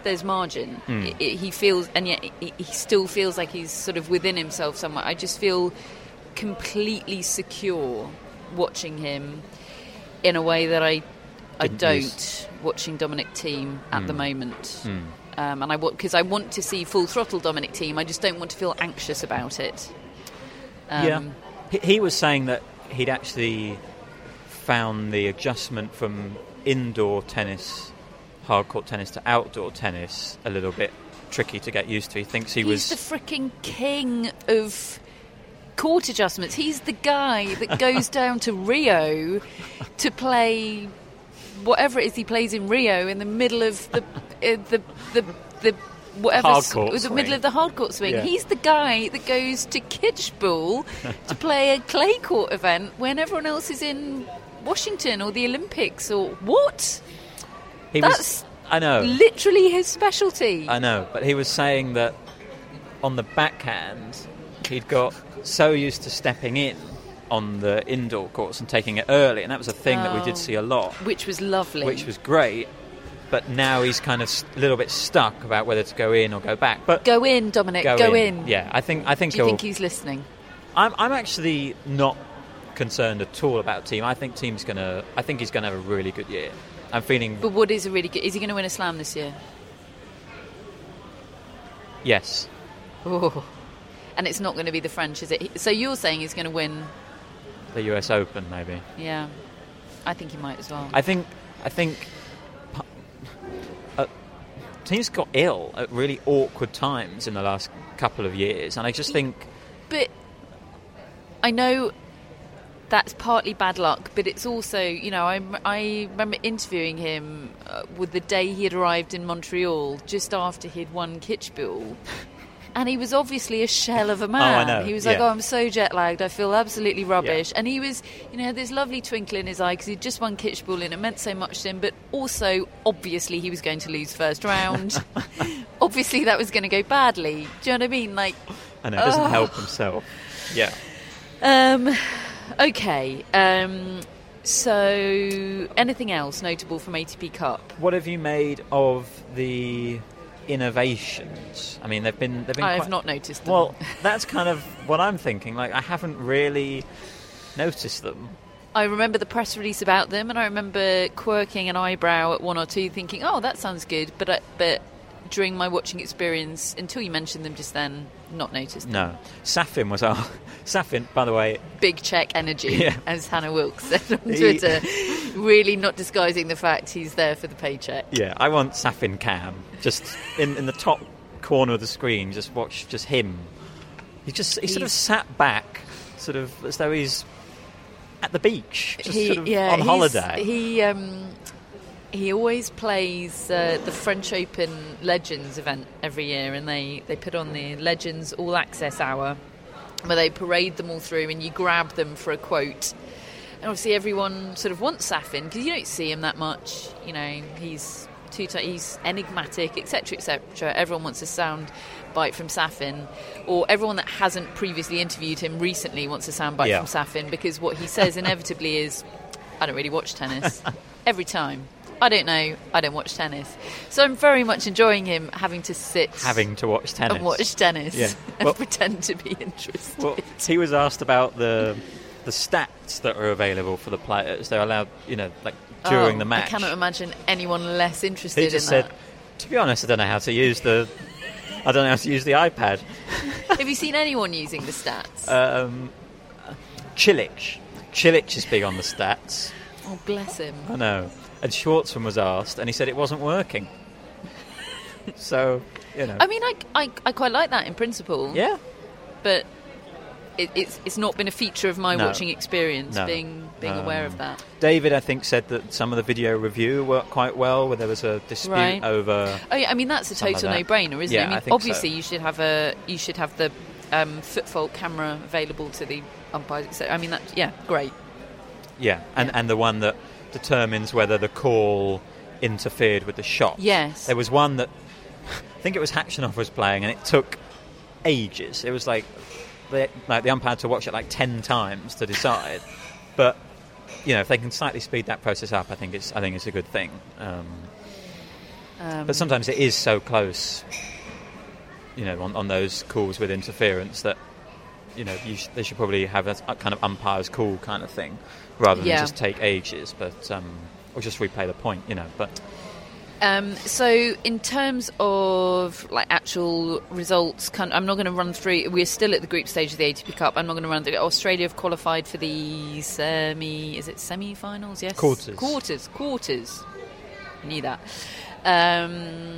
there's margin. Mm. It, it, he feels, and yet he, he still feels like he's sort of within himself somewhere. I just feel completely secure watching him in a way that I I Didn't don't use. watching Dominic Thiem at Mm. the moment. Mm. Um, and I want because I want to see full throttle Dominic Thiem. I just don't want to feel anxious about it. Um, yeah, he, he was saying that he'd actually found the adjustment from indoor tennis, hard court tennis, to outdoor tennis a little bit tricky to get used to. He thinks he he's was the freaking king of court adjustments. He's the guy that goes down to Rio to play whatever it is he plays in Rio in the middle of the uh, the the the whatever Hard s- court the swing. middle of the hard court swing. Yeah. He's the guy that goes to Kitchbull to play a clay court event when everyone else is in Washington or the Olympics or what? he That's was. I know, literally his specialty. I know, but he was saying that on the backhand, he'd got so used to stepping in on the indoor courts and taking it early, and that was a thing that we Oh. did see a lot, Which was lovely. which was great. But now he's kind of a little bit stuck about whether to go in or go back. But Go in, Dominic. go, Go, in. in. Yeah, I think I think Do you he'll. think he's listening? I'm I'm actually not concerned at all about Thiem. I think Thiem's gonna. I think he's gonna have a really good year. I'm feeling But what is a really good? Is he going to win a slam this year? yes. Oh. And it's not going to be the French, is it? So you're saying he's going to win? The U S Open, maybe. Yeah, I think he might as well. I think I think uh, Thiem's got ill at really awkward times in the last couple of years, and I just think But I know that's partly bad luck, but it's also, you know, I, I remember interviewing him uh, with the day he had arrived in Montreal, just after he'd won Kitchbull. And he was obviously a shell of a man. I know, He was like, yeah. oh, I'm so jet-lagged, I feel absolutely rubbish. Yeah. And he was, you know, had this lovely twinkle in his eye because he'd just won Kitchbull and it meant so much to him. But also, obviously, he was going to lose first round. Obviously, that was going to go badly. Do you know what I mean? Like, I know it doesn't oh. help himself. Yeah. Um, okay. Um, so, anything else notable from A T P Cup? What have you made of the innovations? I mean, they've been they've been. I have quite, not noticed them. Well, that's kind of what I'm thinking. Like, I haven't really noticed them. I remember the press release about them, and I remember quirking an eyebrow at one or two, thinking, "Oh, that sounds good." But I, but during my watching experience, until you mentioned them just then, not noticed them. No, Safin was our Safin. By the way, Big check energy, Yeah. as Hannah Wilkes said on He- Twitter, really not disguising the fact he's there for the paycheck. yeah, I want Safin Cam just in in the top corner of the screen. Just watch just him. He just he sort of He's- sat back, sort of as though he's at the beach, just He- sort of yeah, on he's- holiday. He um, he always plays uh, the French Open Legends event every year, and they, they put on the Legends All Access Hour, where they parade them all through, and you grab them for a quote. And obviously, everyone sort of wants Safin because you don't see him that much. You know, he's too t- he's enigmatic, et cetera, et cetera. Everyone wants a sound bite from Safin, or everyone that hasn't previously interviewed him recently wants a sound bite Yeah. from Safin, because what he says inevitably is, "I don't really watch tennis." Every time. I don't know. I don't watch tennis. So I'm very much enjoying him having to sit Having to watch tennis. and watch tennis Yeah. and Well- pretend to be interested. Well, he was asked about the the stats that are available for the players. They're allowed, you know, like during Oh, the match. I cannot imagine anyone less interested He just in said, that. "To be honest, I don't know how to use the, I don't know how to use the iPad." Have you seen anyone using the stats? Um, Cilic, Cilic is big on the stats. oh, bless him. I know. And Schwartzman was asked, and he said it wasn't working. So, you know, I mean, I, I, I quite like that in principle. yeah, But it, it's it's not been a feture of my No. watching experience, No. being being Um, aware of that. David, I think, said that some of the video review worked quite well, where there was a dispute Right. over. Oh yeah, I mean that's a Some of total that. no-brainer, isn't Yeah, it? I mean, I think obviously so. you should have a you should have the um, foot fault camera available to the umpires. So I mean that, yeah, great. Yeah, and, Yeah. and the one that determines whether the call interfered with the shot. Yes. There was one that, I think it was Hakshanov was playing, and it took ages. It was like, the, like the umpire had to watch it like ten times to decide. But, you know, if they can slightly speed that process up, I think it's I think it's a good thing. Um, Um, but sometimes it is so close, you know, on, on those calls with interference that, you know, you sh- they should probably have a, a kind of umpire's call kind of thing, rather than yeah. just take ages, but um, or just replay the point, you know. But um, so in terms of like actual results, kind I'm not going to run through. We're still at the group stage of the A T P Cup. I'm not going to run through. Australia have qualified for the semi. Is it semi-finals? Yes. Quarters. Quarters. Quarters. I knew that. Um,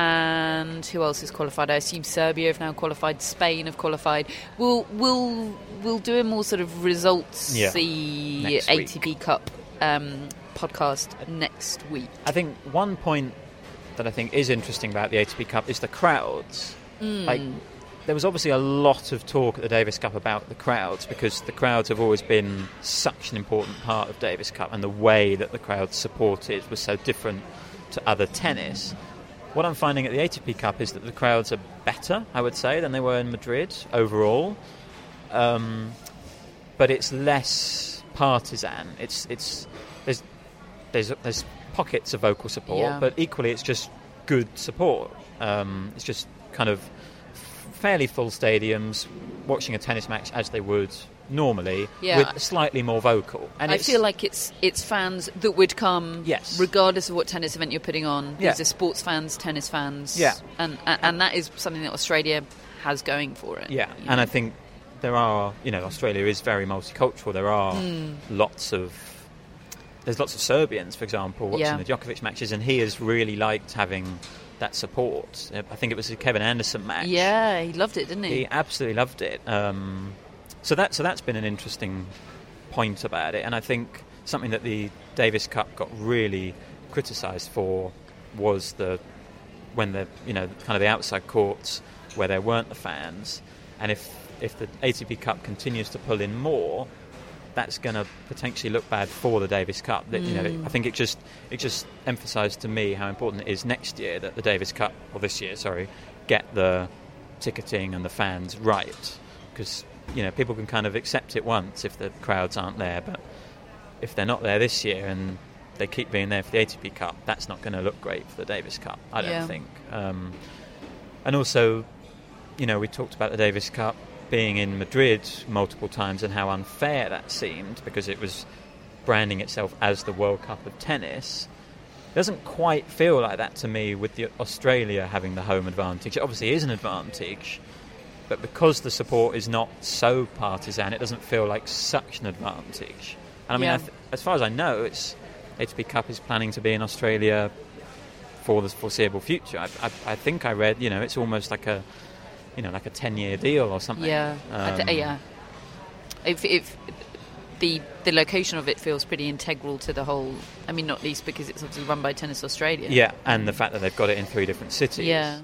And who else has qualified? I assume Serbia have now qualified. Spain have qualified. We'll we'll we'll do a more sort of resultsy yeah. A T P Cup um, podcast next week. I think one point that I think is interesting about the A T P Cup is the crowds. Mm. Like, there was obviously a lot of talk at the Davis Cup about the crowds, because the crowds have always been such an important part of Davis Cup, and the way that the crowds supported was so different to other tennis. What I'm finding at the A T P Cup is that the crowds are better, I would say, than they were in Madrid overall. Um, but it's less partisan. It's it's there's there's there's pockets of vocal support, yeah. but equally it's just good support. Um, it's just kind of fairly full stadiums, watching a tennis match as they would normally, yeah. with slightly more vocal. And I it's, feel like it's it's fans that would come, yes. regardless of what tennis event you're putting on. Yeah. These are sports fans, tennis fans, yeah. and, and and that is something that Australia has going for it. Yeah, you and know? I think there are, you know, Australia is very multicultural. There are mm. lots of, there's lots of Serbians, for example, watching yeah. the Djokovic matches, and he has really liked having that support. I think it was the Kevin Anderson match. Yeah, he loved it, didn't he? He absolutely loved it. Um, so that so that's been an interesting point about it, and I think something that the Davis Cup got really criticised for was the when the you know kind of the outside courts where there weren't the fans, and if if the A T P Cup continues to pull in more, that's going to potentially look bad for the Davis Cup. That, mm. you know, I think it just it just emphasised to me how important it is next year that the Davis Cup, or this year, sorry, get the ticketing and the fans right, because you know people can kind of accept it once if the crowds aren't there, but if they're not there this year and they keep being there for the A T P Cup, that's not going to look great for the Davis Cup, I don't yeah. think. Um, and also, you know, we talked about the Davis Cup being in Madrid multiple times and how unfair that seemed, because it was branding itself as the World Cup of tennis. It doesn't quite feel like that to me with the Australia having the home advantage. It obviously is an advantage, but because the support is not so partisan, it doesn't feel like such an advantage. And I mean, yeah. I th- as far as I know, it's A T P Cup is planning to be in Australia for the foreseeable future. I, I, I think I read, you know, it's almost like a you know, like a ten-year deal or something. Yeah, um, th- yeah. If, if the the location of it feels pretty integral to the whole. I mean, not least because it's obviously run by Tennis Australia. Yeah, and the fact that they've got it in three different cities. Yeah.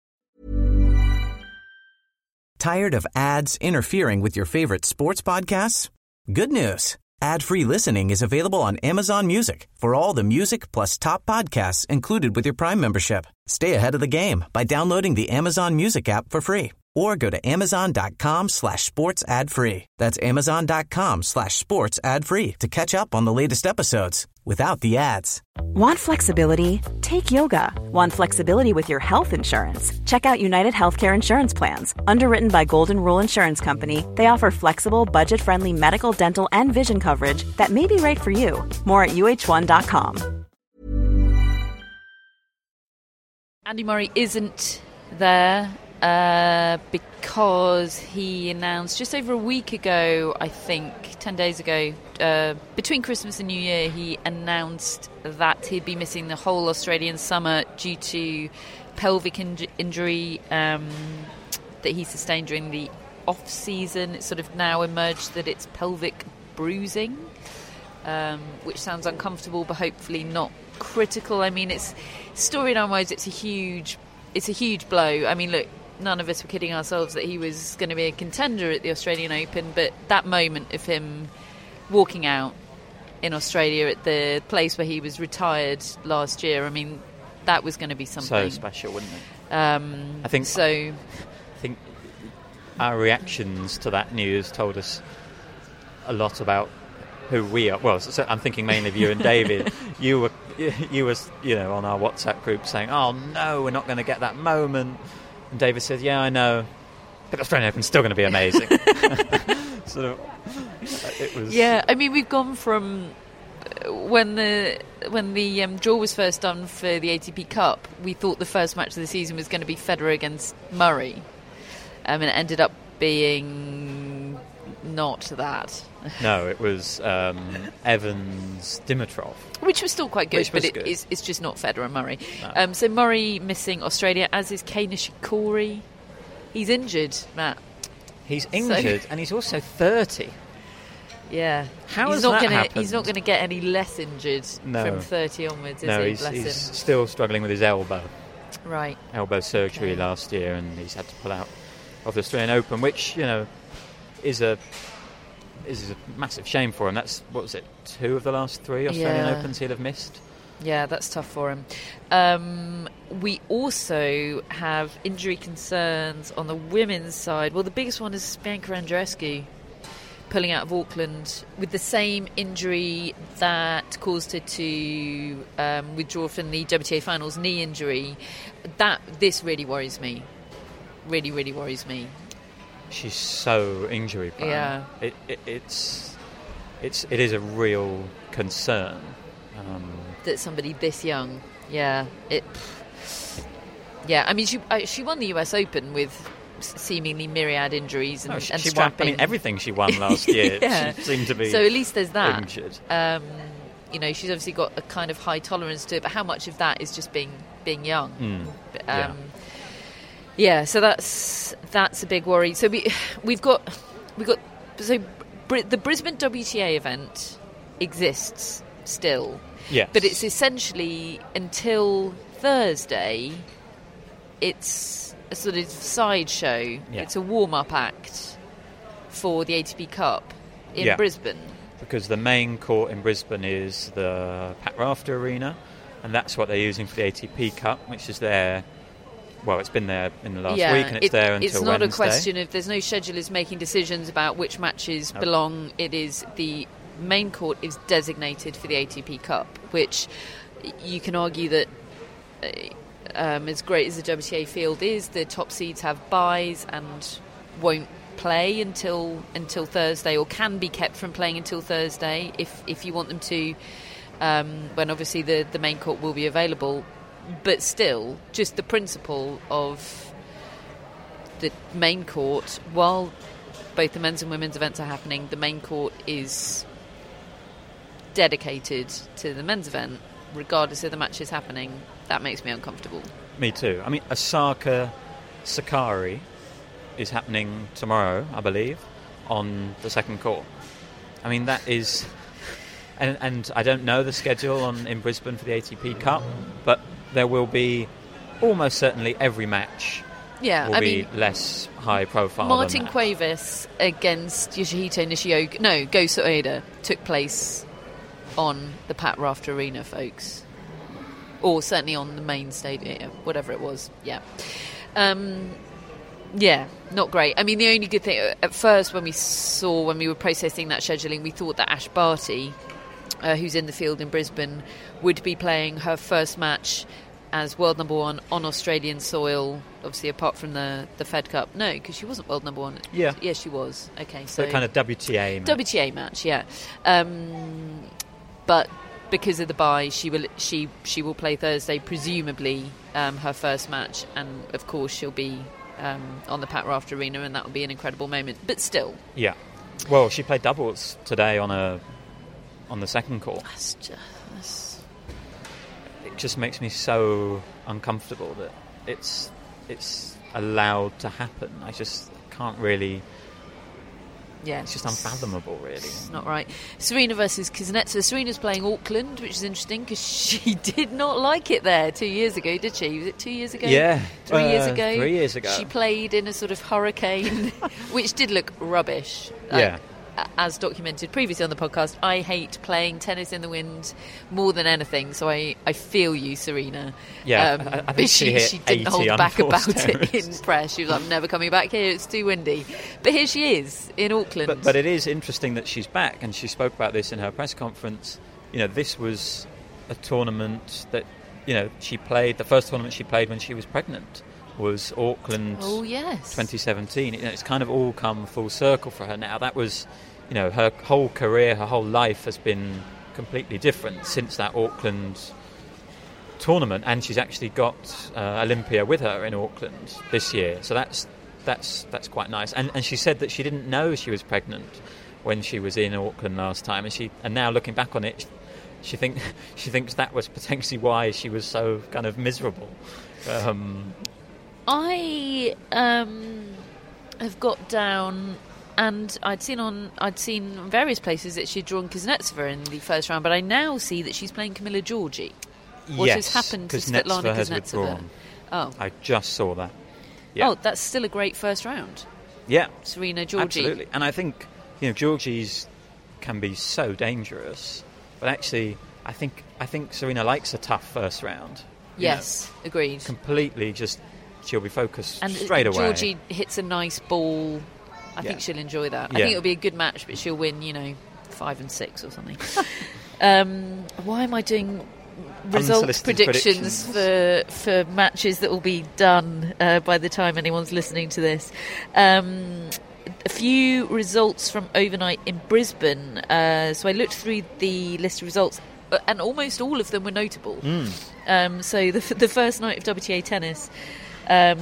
Tired of ads interfering with your favorite sports podcasts? Good news. Ad-free listening is available on Amazon Music for all the music plus top podcasts included with your Prime membership. Stay ahead of the game by downloading the Amazon Music app for free, or go to amazon.com slash sports ad free. That's amazon.com slash sports ad free to catch up on the latest episodes without the ads. Want flexibility? Take yoga. Want flexibility with your health insurance? Check out United Healthcare Insurance Plans. Underwritten by Golden Rule Insurance Company, they offer flexible, budget-friendly medical, dental, and vision coverage that may be right for you. More at U H one dot com. Andy Murray isn't there uh, because he announced just over a week ago, I think, ten days ago, uh, between Christmas and New Year, he announced that he'd be missing the whole Australian summer due to pelvic inj- injury um, that he sustained during the off-season. It's sort of now emerged that it's pelvic bruising, um, which sounds uncomfortable, but hopefully not critical. I mean, it's storyline-wise, it's a huge, it's a huge blow. I mean, look, none of us were kidding ourselves that he was going to be a contender at the Australian Open, but that moment of him walking out in Australia at the place where he was retired last year, I mean, that was going to be something So special, wouldn't it? Um, I think so. I think our reactions to that news told us a lot about who we are. Well, so I'm thinking mainly of you and David. You were you, you was, you know, on our WhatsApp group saying, "Oh no, we're not going to get that moment." And David said, "Yeah, I know, but the Australian Open's still going to be amazing." Sort of. It was. Yeah, I mean, we've gone from when the when the um, draw was first done for the A T P Cup, we thought the first match of the season was going to be Federer against Murray, um, and it ended up being not that. No, it was um, Evans Dimitrov, which was still quite good, which but it, good. It's, it's just not Federer and Murray. No. Um, so Murray missing Australia, as is Kei Nishikori. He's injured, Matt. He's injured, so, and he's also thirty. Yeah, how he's has not that gonna, happened? He's not going to get any less injured no. from thirty onwards, is no, he? he's, Bless he's him. still struggling with his elbow. Right. Elbow surgery okay. last year, and he's had to pull out of the Australian Open, which, you know, is a is a massive shame for him. That's, what was it, two of the last three Australian yeah. Opens he'll have missed? Yeah, that's tough for him. Um, we also have injury concerns on the women's side. Well, the biggest one is Bianca Andreescu pulling out of Auckland with the same injury that caused her to um, withdraw from the W T A finals, knee injury. That this really worries me. Really, really worries me. She's so injury prone. Yeah, it, it, it's it's it is a real concern. Um, that somebody this young, yeah, it. Yeah, I mean, she uh, she won the U S Open with seemingly myriad injuries and, no, she, and she strapping. won, I mean, everything she won last year, yeah. she seemed to be. So at least there's that. Injured. Um, you know, she's obviously got a kind of high tolerance to it, but how much of that is just being being young? Mm, um, yeah. yeah, so that's that's a big worry. So we we've got we got so Br- the Brisbane W T A event exists still. Yes. But it's essentially until Thursday, it's a sort of sideshow. Yeah. It's a warm-up act for the A T P Cup in yeah. Brisbane. Because the main court in Brisbane is the Pat Rafter Arena, and that's what they're using for the A T P Cup, which is there. Well, it's been there in the last yeah, week, and it's it, there until It's not Wednesday. a question of there's no schedulers making decisions about which matches nope. belong. It is the main court is designated for the A T P Cup, which you can argue that uh, um, as great as the W T A field is, the top seeds have buys and won't play until until Thursday, or can be kept from playing until Thursday if if you want them to, um, when obviously the, the main court will be available. But still, just the principle of the main court, while both the men's and women's events are happening, the main court is dedicated to the men's event, regardless of the matches happening. That makes me uncomfortable. Me too. I mean, Osaka Sakari is happening tomorrow, I believe, on the second court. I mean, that is... And, and I don't know the schedule on in Brisbane for the A T P Cup, but there will be almost certainly every match Yeah, will I be mean, less high profile Martin than that. Cuevas against Yoshihito Nishioka, no, Go Soeda, took place on the Pat Rafter Arena, folks. Or certainly on the main stadium, whatever it was, yeah. Um, yeah, not great. I mean, the only good thing, at first when we saw, when we were processing that scheduling, we thought that Ash Barty, uh, who's in the field in Brisbane, would be playing her first match as world number one on Australian soil, obviously apart from the, the Fed Cup. No, because she wasn't world number one. Yeah. Yes, she was. Okay, So so... kind of W T A match. W T A match, yeah. Um, but because of the bye, she will she she will play Thursday, presumably um, her first match, and of course she'll be um, on the Pat Rafter Arena, and that will be an incredible moment. But still, Yeah. Well, she played doubles today on a on the second court. that's just, that's... It just makes me so uncomfortable that it's it's allowed to happen. I just can't really... yeah, It's just unfathomable, really. It's not right. Serena versus Kuznetsova. Serena's playing Auckland, which is interesting because she did not like it there two years ago, did she? Was it two years ago? Yeah. Three uh, years ago? Three years ago. She played in a sort of hurricane, which did look rubbish. Yeah. Uh, as documented previously on the podcast, I hate playing tennis in the wind more than anything, so I, I feel you, Serena. Yeah, Um, I- I think but she she, hit she didn't hold eighty back about unforced it in errors. press. She was like, I'm never coming back here, it's too windy. But here she is, in Auckland. But, but it is interesting that she's back, and she spoke about this in her press conference. You know, this was a tournament that, you know, she played, the first tournament she played when she was pregnant was Auckland oh, yes. twenty seventeen. You know, it's kind of all come full circle for her now. That was, you know, her whole career, her whole life has been completely different since that Auckland tournament, and she's actually got uh, Olympia with her in Auckland this year. So that's that's that's quite nice. And and she said that she didn't know she was pregnant when she was in Auckland last time, and she and now looking back on it, she think she thinks that was potentially why she was so kind of miserable. Um, I um, have got down, and I'd seen on I'd seen various places that she'd drawn Kuznetsova in the first round, but I now see that she's playing Camilla Giorgi. What yes, has happened to Kuznetsova Svetlana has Kuznetsova? withdrawn. Oh, I just saw that. Yeah. oh, that's still a great first round. Yeah, Serena Giorgi. absolutely. And I think, you know, Giorgi's can be so dangerous, but actually, I think I think Serena likes a tough first round. Yes, know, agreed. Completely, just she'll be focused and straight away. Giorgi hits a nice ball. I Yeah. think she'll enjoy that. I Yeah. think it'll be a good match, but she'll win, you know, five and six or something. um, why am I doing result Unsolicited predictions, for for matches that will be done uh, by the time anyone's listening to this? Um, a few results from overnight in Brisbane. Uh, so I looked through the list of results, uh, and almost all of them were notable. Mm. Um, so the the first night of W T A tennis um,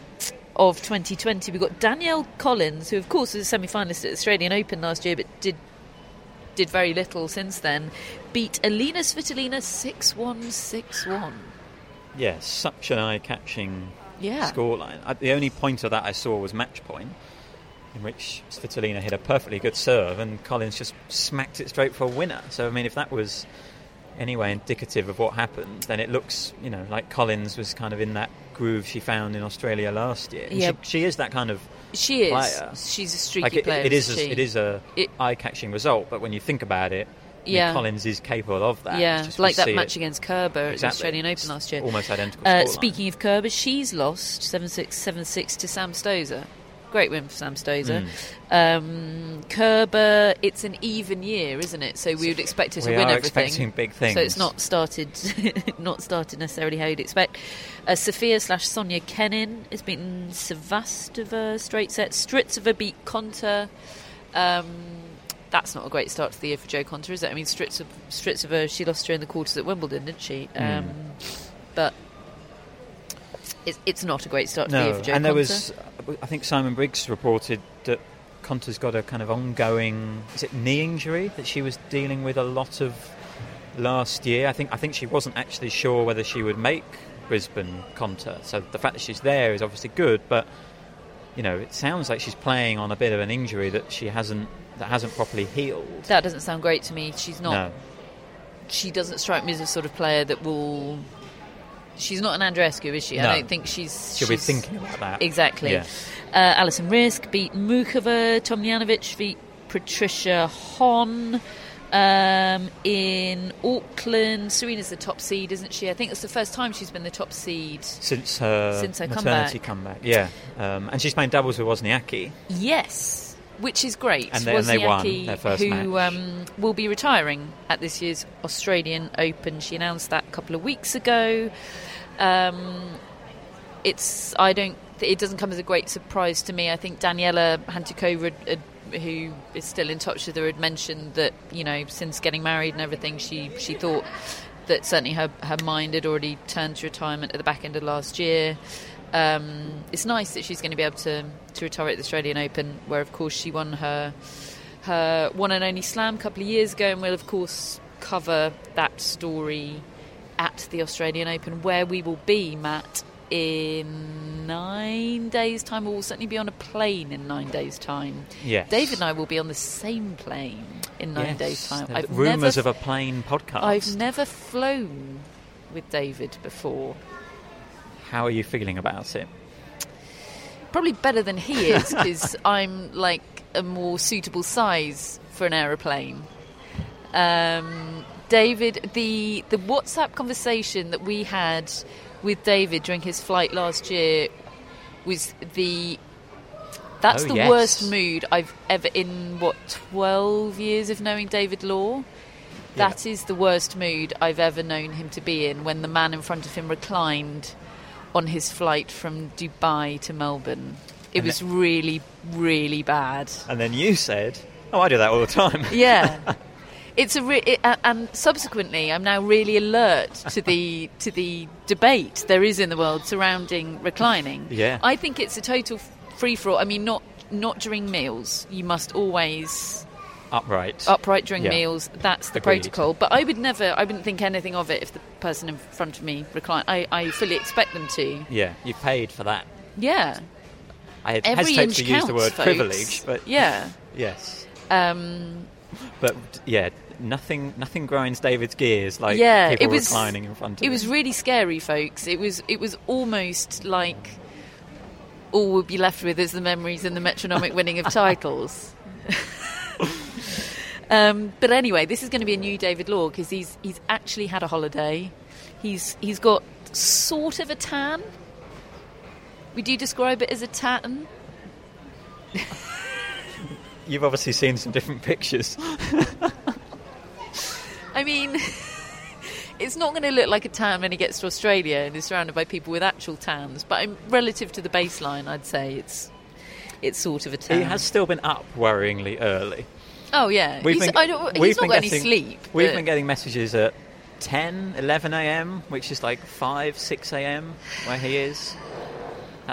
of twenty twenty, we got Danielle Collins, who of course was a semi-finalist at the Australian Open last year, but did did very little since then. Beat Alina Svitolina six one, six one. Yeah, such an eye-catching Yeah. scoreline. I, the only point of that I saw was match point, in which Svitolina hit a perfectly good serve and Collins just smacked it straight for a winner. So, I mean, if that was anyway indicative of what happened, then it looks, you know, like Collins was kind of in that groove she found in Australia last year. And Yeah. she, she is that kind of She is. player. She's a streaky like it, player. it is isn't a, she? it is a It- eye-catching result, but when you think about it, I mean, Yeah. Collins is capable of that. Yeah, It's just we like that see match it. against Kerber at the Exactly. Australian Open last year. Almost identical Uh, scoreline. speaking of Kerber, she's lost seven six, seven six to Sam Stosur. Great win for Sam Stosur. Mm. Um, Kerber, it's an even year, isn't it? So we would expect her to We win are everything. expecting big things. So it's not started, not started necessarily how you'd expect. Uh, Sophia slash Sonia Kenin has beaten Sevastova straight sets. Stritzova beat Konta. Um, that's not a great start to the year for Jo Konta, is it? I mean, Stritzova, Stritzova she lost her in the quarters at Wimbledon, didn't she? Mm. Um, but it's, it's not a great start to the No, year for Jo and Konta. there was, I think Simon Briggs reported that Konta's got a kind of ongoing, is it knee injury that she was dealing with a lot of last year. I think I think she wasn't actually sure whether she would make Brisbane Konta. So the fact that she's there is obviously good, but you know, it sounds like she's playing on a bit of an injury that she hasn't that hasn't properly healed. That doesn't sound great to me. She's not. No. She doesn't strike me as a sort of player that will. She's not an Andreescu, is she? No. I don't think she's. She'll she's, be thinking about that. Exactly. Yeah. Uh, Alison Risk beat Mukova. Tomljanovic beat Patricia Hon. Um, in Auckland, Serena's the top seed, isn't she? I think it's the first time she's been the top seed. Since her, Since her maternity comeback. comeback. Yeah. Um, and she's playing doubles with Wozniacki. Yes, which is great. And they- and they won Wozniacki, their first who match. um, will be retiring at this year's Australian Open. She announced that a couple of weeks ago. Um, it's I don't. It doesn't come as a great surprise to me. I think Daniela Hantuchova, uh, who is still in touch with her, had mentioned that, you know, since getting married and everything, she she thought that certainly her her mind had already turned to retirement at the back end of last year. Um, it's nice that she's going to be able to to retire at the Australian Open, where of course she won her her one and only Slam a couple of years ago, and we'll of course cover that story at the Australian Open, where we will be, Matt, in nine days' time. We'll certainly be on a plane in nine days' time. Yes. David and I will be on the same plane in nine Yes. days' time. There are I've rumours never, of a plane podcast. I've never flown with David before. How are you feeling about it? Probably better than he is, because I'm like a more suitable size for an aeroplane. Um, David, the the WhatsApp conversation that we had with David during his flight last year was the that's Oh, the yes. worst mood I've ever in what twelve years of knowing David Law. That is the worst mood I've ever known him to be in, when the man in front of him reclined on his flight from Dubai to Melbourne. It And was it- really, really bad. And then you said, oh, I do that all the time. Yeah. It's a re- it, uh, and subsequently, I'm now really alert to the to the debate there is in the world surrounding reclining. Yeah. I think it's a total free for all. I mean, not not during meals. You must always Upright. upright during Yeah. meals. That's the Agreed. protocol. But I would never. I wouldn't think anything of it if the person in front of me reclined. I, I fully expect them to. Yeah, you paid for that. Yeah. I Every hesitate inch to counts, use the word folks. privilege, but Yeah. yes. Um, But yeah, nothing nothing grinds David's gears like yeah, people it was reclining in front of It him. was really scary, folks. It was it was almost like all we'll be left with is the memories and the metronomic winning of titles. um, but anyway, this is going to be a new David Law because he's he's actually had a holiday. He's he's got sort of a tan. Would you describe it as a tan? You've obviously seen some different pictures. I mean, it's not going to look like a tan when he gets to Australia and is surrounded by people with actual tans. But I'm, relative to the baseline, I'd say it's it's sort of a tan. He has still been up worryingly early. Oh yeah, We've he's, been- I don't, we've he's not been got any getting- sleep. We've but- been getting messages at ten, eleven a.m, which is like five, six a.m. where he is. That-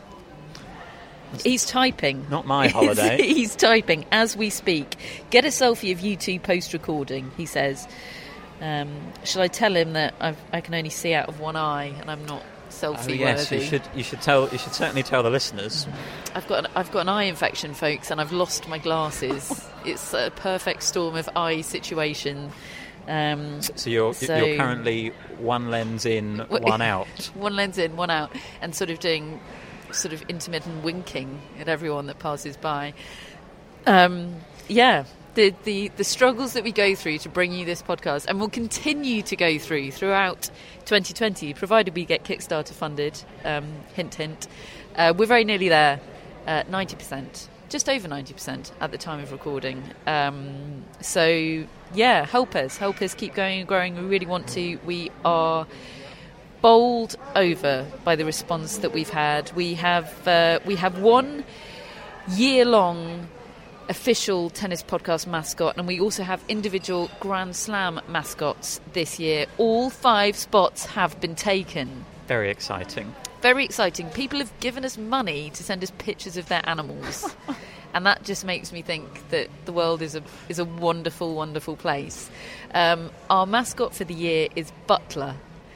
He's typing. Not my holiday. He's typing as we speak. Get a selfie of you two post-recording, he says. Um, shall I tell him that I've, I can only see out of one eye and I'm not selfie Oh yes, worthy? you should. You should tell. You should certainly tell the listeners. I've got an, I've got an eye infection, folks, and I've lost my glasses. It's a perfect storm of eye situation. Um, So you're So- you're currently one lens in, one out. one lens in, one out, and sort of doing sort of intermittent winking at everyone that passes by. Um, yeah, the, the the struggles that we go through to bring you this podcast, and will continue to go through throughout twenty twenty, provided we get Kickstarter funded. Um, hint, hint. Uh, we're very nearly there, uh, ninety percent, just over ninety percent at the time of recording. Um, so yeah, help us, help us keep going and growing. We really want to. We are bowled over by the response that we've had. We have uh, we have one year-long official tennis podcast mascot, and we also have individual Grand Slam mascots this year. All five spots have been taken. Very exciting. Very exciting. People have given us money to send us pictures of their animals. And that just makes me think that the world is a is a wonderful, wonderful place. Um, our mascot for the year is Butler.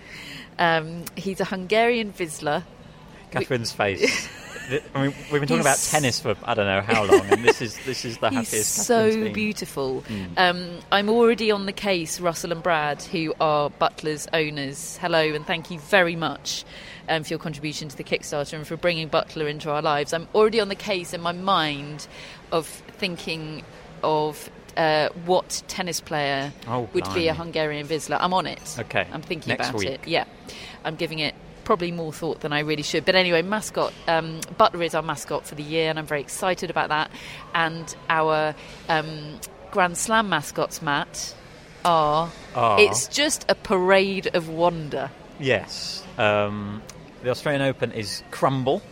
Um, he's a Hungarian Vizsla. Catherine's face. Th- I mean, we've been talking about He's- tennis for I don't know how long, and this is this is the He's happiest. so Catherine's been. beautiful. Um, I'm already on the case, Russell and Brad, who are Butler's owners. Hello, and thank you very much um, for your contribution to the Kickstarter and for bringing Butler into our lives. I'm already on the case in my mind of thinking of uh, what tennis player Oh, would be a blimey. Hungarian Vizsla. I'm on it. Okay, I'm thinking next about week. it. Yeah, I'm giving it probably more thought than I really should. But anyway, mascot. Um, Butler is our mascot for the year, and I'm very excited about that. And our um, Grand Slam mascots, Matt, are... Are. It's just a parade of wonder. Yes. Um, the Australian Open is Crumble.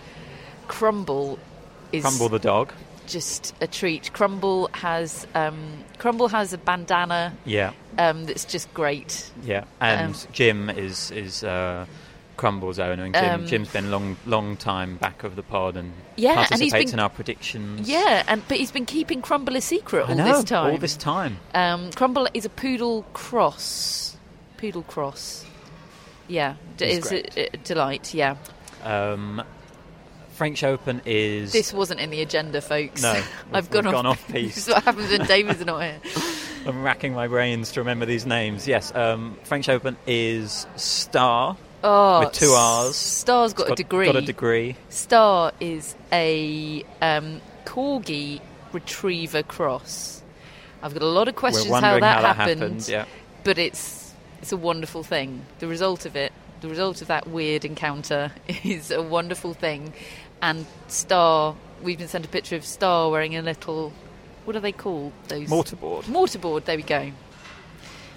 Crumble is Crumble the dog. just a treat. Crumble has um, Crumble has a bandana Yeah, um, that's just great. yeah. And Um, Jim is is uh, Crumble's owner, and Jim, Um, Jim's been long long time back of the pod and Yeah, and he's participates been- in our predictions. Yeah, and but he's been keeping Crumble a secret I all know, this time. all this time. Um, Crumble is a poodle cross. Poodle cross. Yeah, d- He's is great. a, a delight. Yeah, Um, French Open is this wasn't in the agenda, folks. No, I've we've- gone we've off. gone off piece. This is what happens when David's not here. I'm racking my brains to remember these names. Yes, um, French Open is Star Oh, with two R's. Star's got, It's a degree. Got a degree. Star is a um, corgi retriever cross. I've got a lot of questions We're how wondering that how that happened, happened. Yeah. but it's it's a wonderful thing. The result of it, the result of that weird encounter, is a wonderful thing. And Star, we've been sent a picture of Star wearing a little, what are they called? Those Mortarboard. mortarboard. There we go.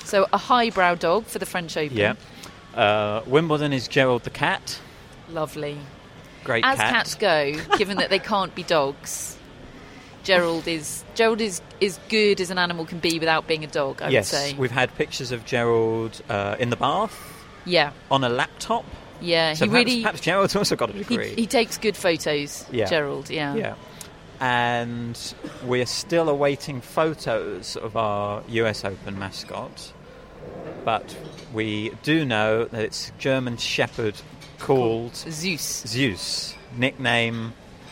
So a highbrow dog for the French Open. Yeah. Uh, Wimbledon is Gerald the cat. Lovely. Great As cat. cats go, given that they can't be dogs, Gerald is Gerald is, is good as an animal can be without being a dog, I yes, would say. We've had pictures of Gerald uh, in the bath. Yeah. On a laptop. Yeah, so he perhaps, really... Perhaps Gerald's also got a degree. He, he takes good photos, yeah. Gerald, yeah. Yeah. And we're still awaiting photos of our U S Open mascot. But we do know that it's a German Shepherd called... Zeus. Zeus. Nickname...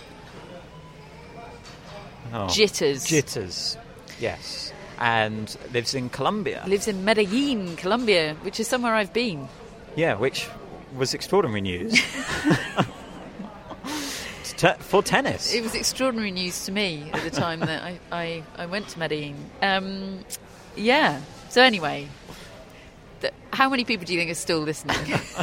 Oh, Jitters. Jitters, yes. And lives in Colombia. Lives in Medellin, Colombia, which is somewhere I've been. Yeah, which was extraordinary news. Te- for tennis. It was extraordinary news to me at the time that I, I, I went to Medellin. Um, yeah. So anyway, the, how many people do you think are still listening?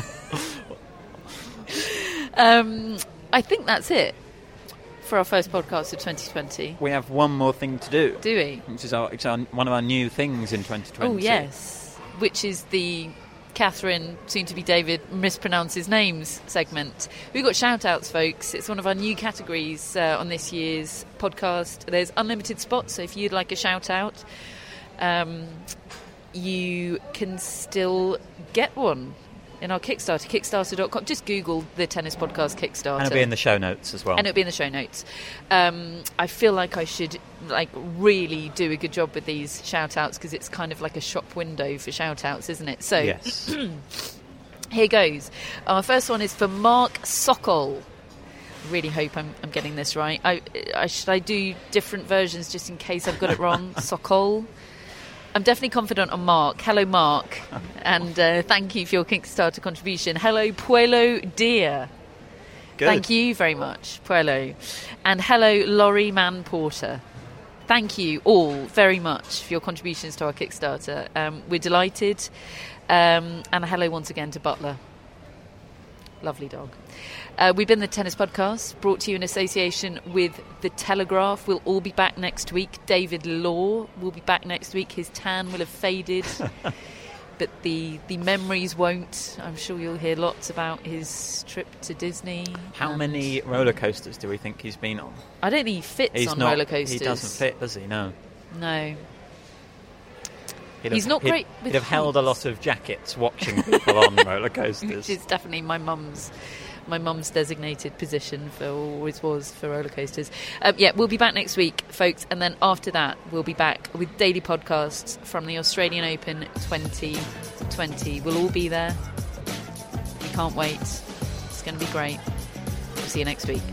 um, I think that's it for our first podcast of twenty twenty. We have one more thing to do. Do we? Which is our, it's our, one of our new things in twenty twenty. Oh, yes. Which is the Catherine, soon to be David, mispronounces names segment. We've got shout-outs, folks. It's one of our new categories uh, on this year's podcast. There's unlimited spots, so if you'd like a shout-out, um, you can still get one in our Kickstarter, kickstarter dot com. Just Google the Tennis Podcast Kickstarter. And it'll be in the show notes as well. And it'll be in the show notes. Um, I feel like I should like really do a good job with these shout-outs because it's kind of like a shop window for shout-outs, isn't it? So yes. Here goes. Our first one is for Mark Sokol. Really hope I'm, I'm getting this right. I, I should I do different versions just in case I've got it wrong? Sokol. I'm definitely confident on Mark. Hello, Mark. And uh, thank you for your Kickstarter contribution. Hello, Puelo Dear. Good. Thank you very much, Puelo. And hello, Laurie Mann Porter. Thank you all very much for your contributions to our Kickstarter. Um, we're delighted. Um, and hello once again to Butler. Lovely dog. Uh, we've been the Tennis Podcast, brought to you in association with The Telegraph. We'll all be back next week. David Law will be back next week. His tan will have faded, but the the memories won't. I'm sure you'll hear lots about his trip to Disney. How many roller coasters do we think he's been on? I don't think he fits he's on not, roller coasters. He doesn't fit, does he? No. No. He'd He's have, not he'd, great with He'd have held a heights. lot of jackets watching people on roller coasters. Which is definitely my mum's my mum's designated position for always was for roller coasters. Um, yeah, we'll be back next week, folks, and then after that we'll be back with daily podcasts from the Australian Open twenty twenty. We'll all be there. We can't wait. It's going to be great. We'll see you next week.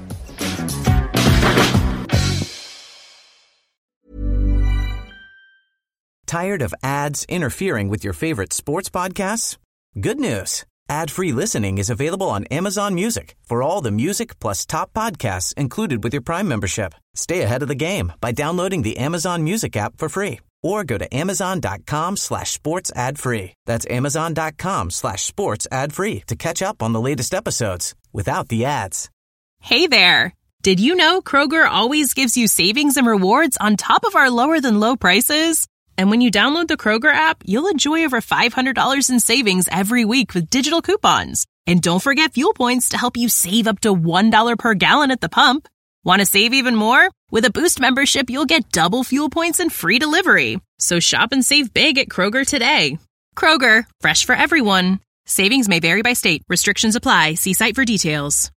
Tired of ads interfering with your favorite sports podcasts? Good news. Ad-free listening is available on Amazon Music for all the music plus top podcasts included with your Prime membership. Stay ahead of the game by downloading the Amazon Music app for free or go to amazon.com slash sports ad free. That's amazon.com slash sports ad free to catch up on the latest episodes without the ads. Hey there. Did you know Kroger always gives you savings and rewards on top of our lower than low prices? And when you download the Kroger app, you'll enjoy over five hundred dollars in savings every week with digital coupons. And don't forget fuel points to help you save up to one dollar per gallon at the pump. Want to save even more? With a Boost membership, you'll get double fuel points and free delivery. So shop and save big at Kroger today. Kroger, fresh for everyone. Savings may vary by state. Restrictions apply. See site for details.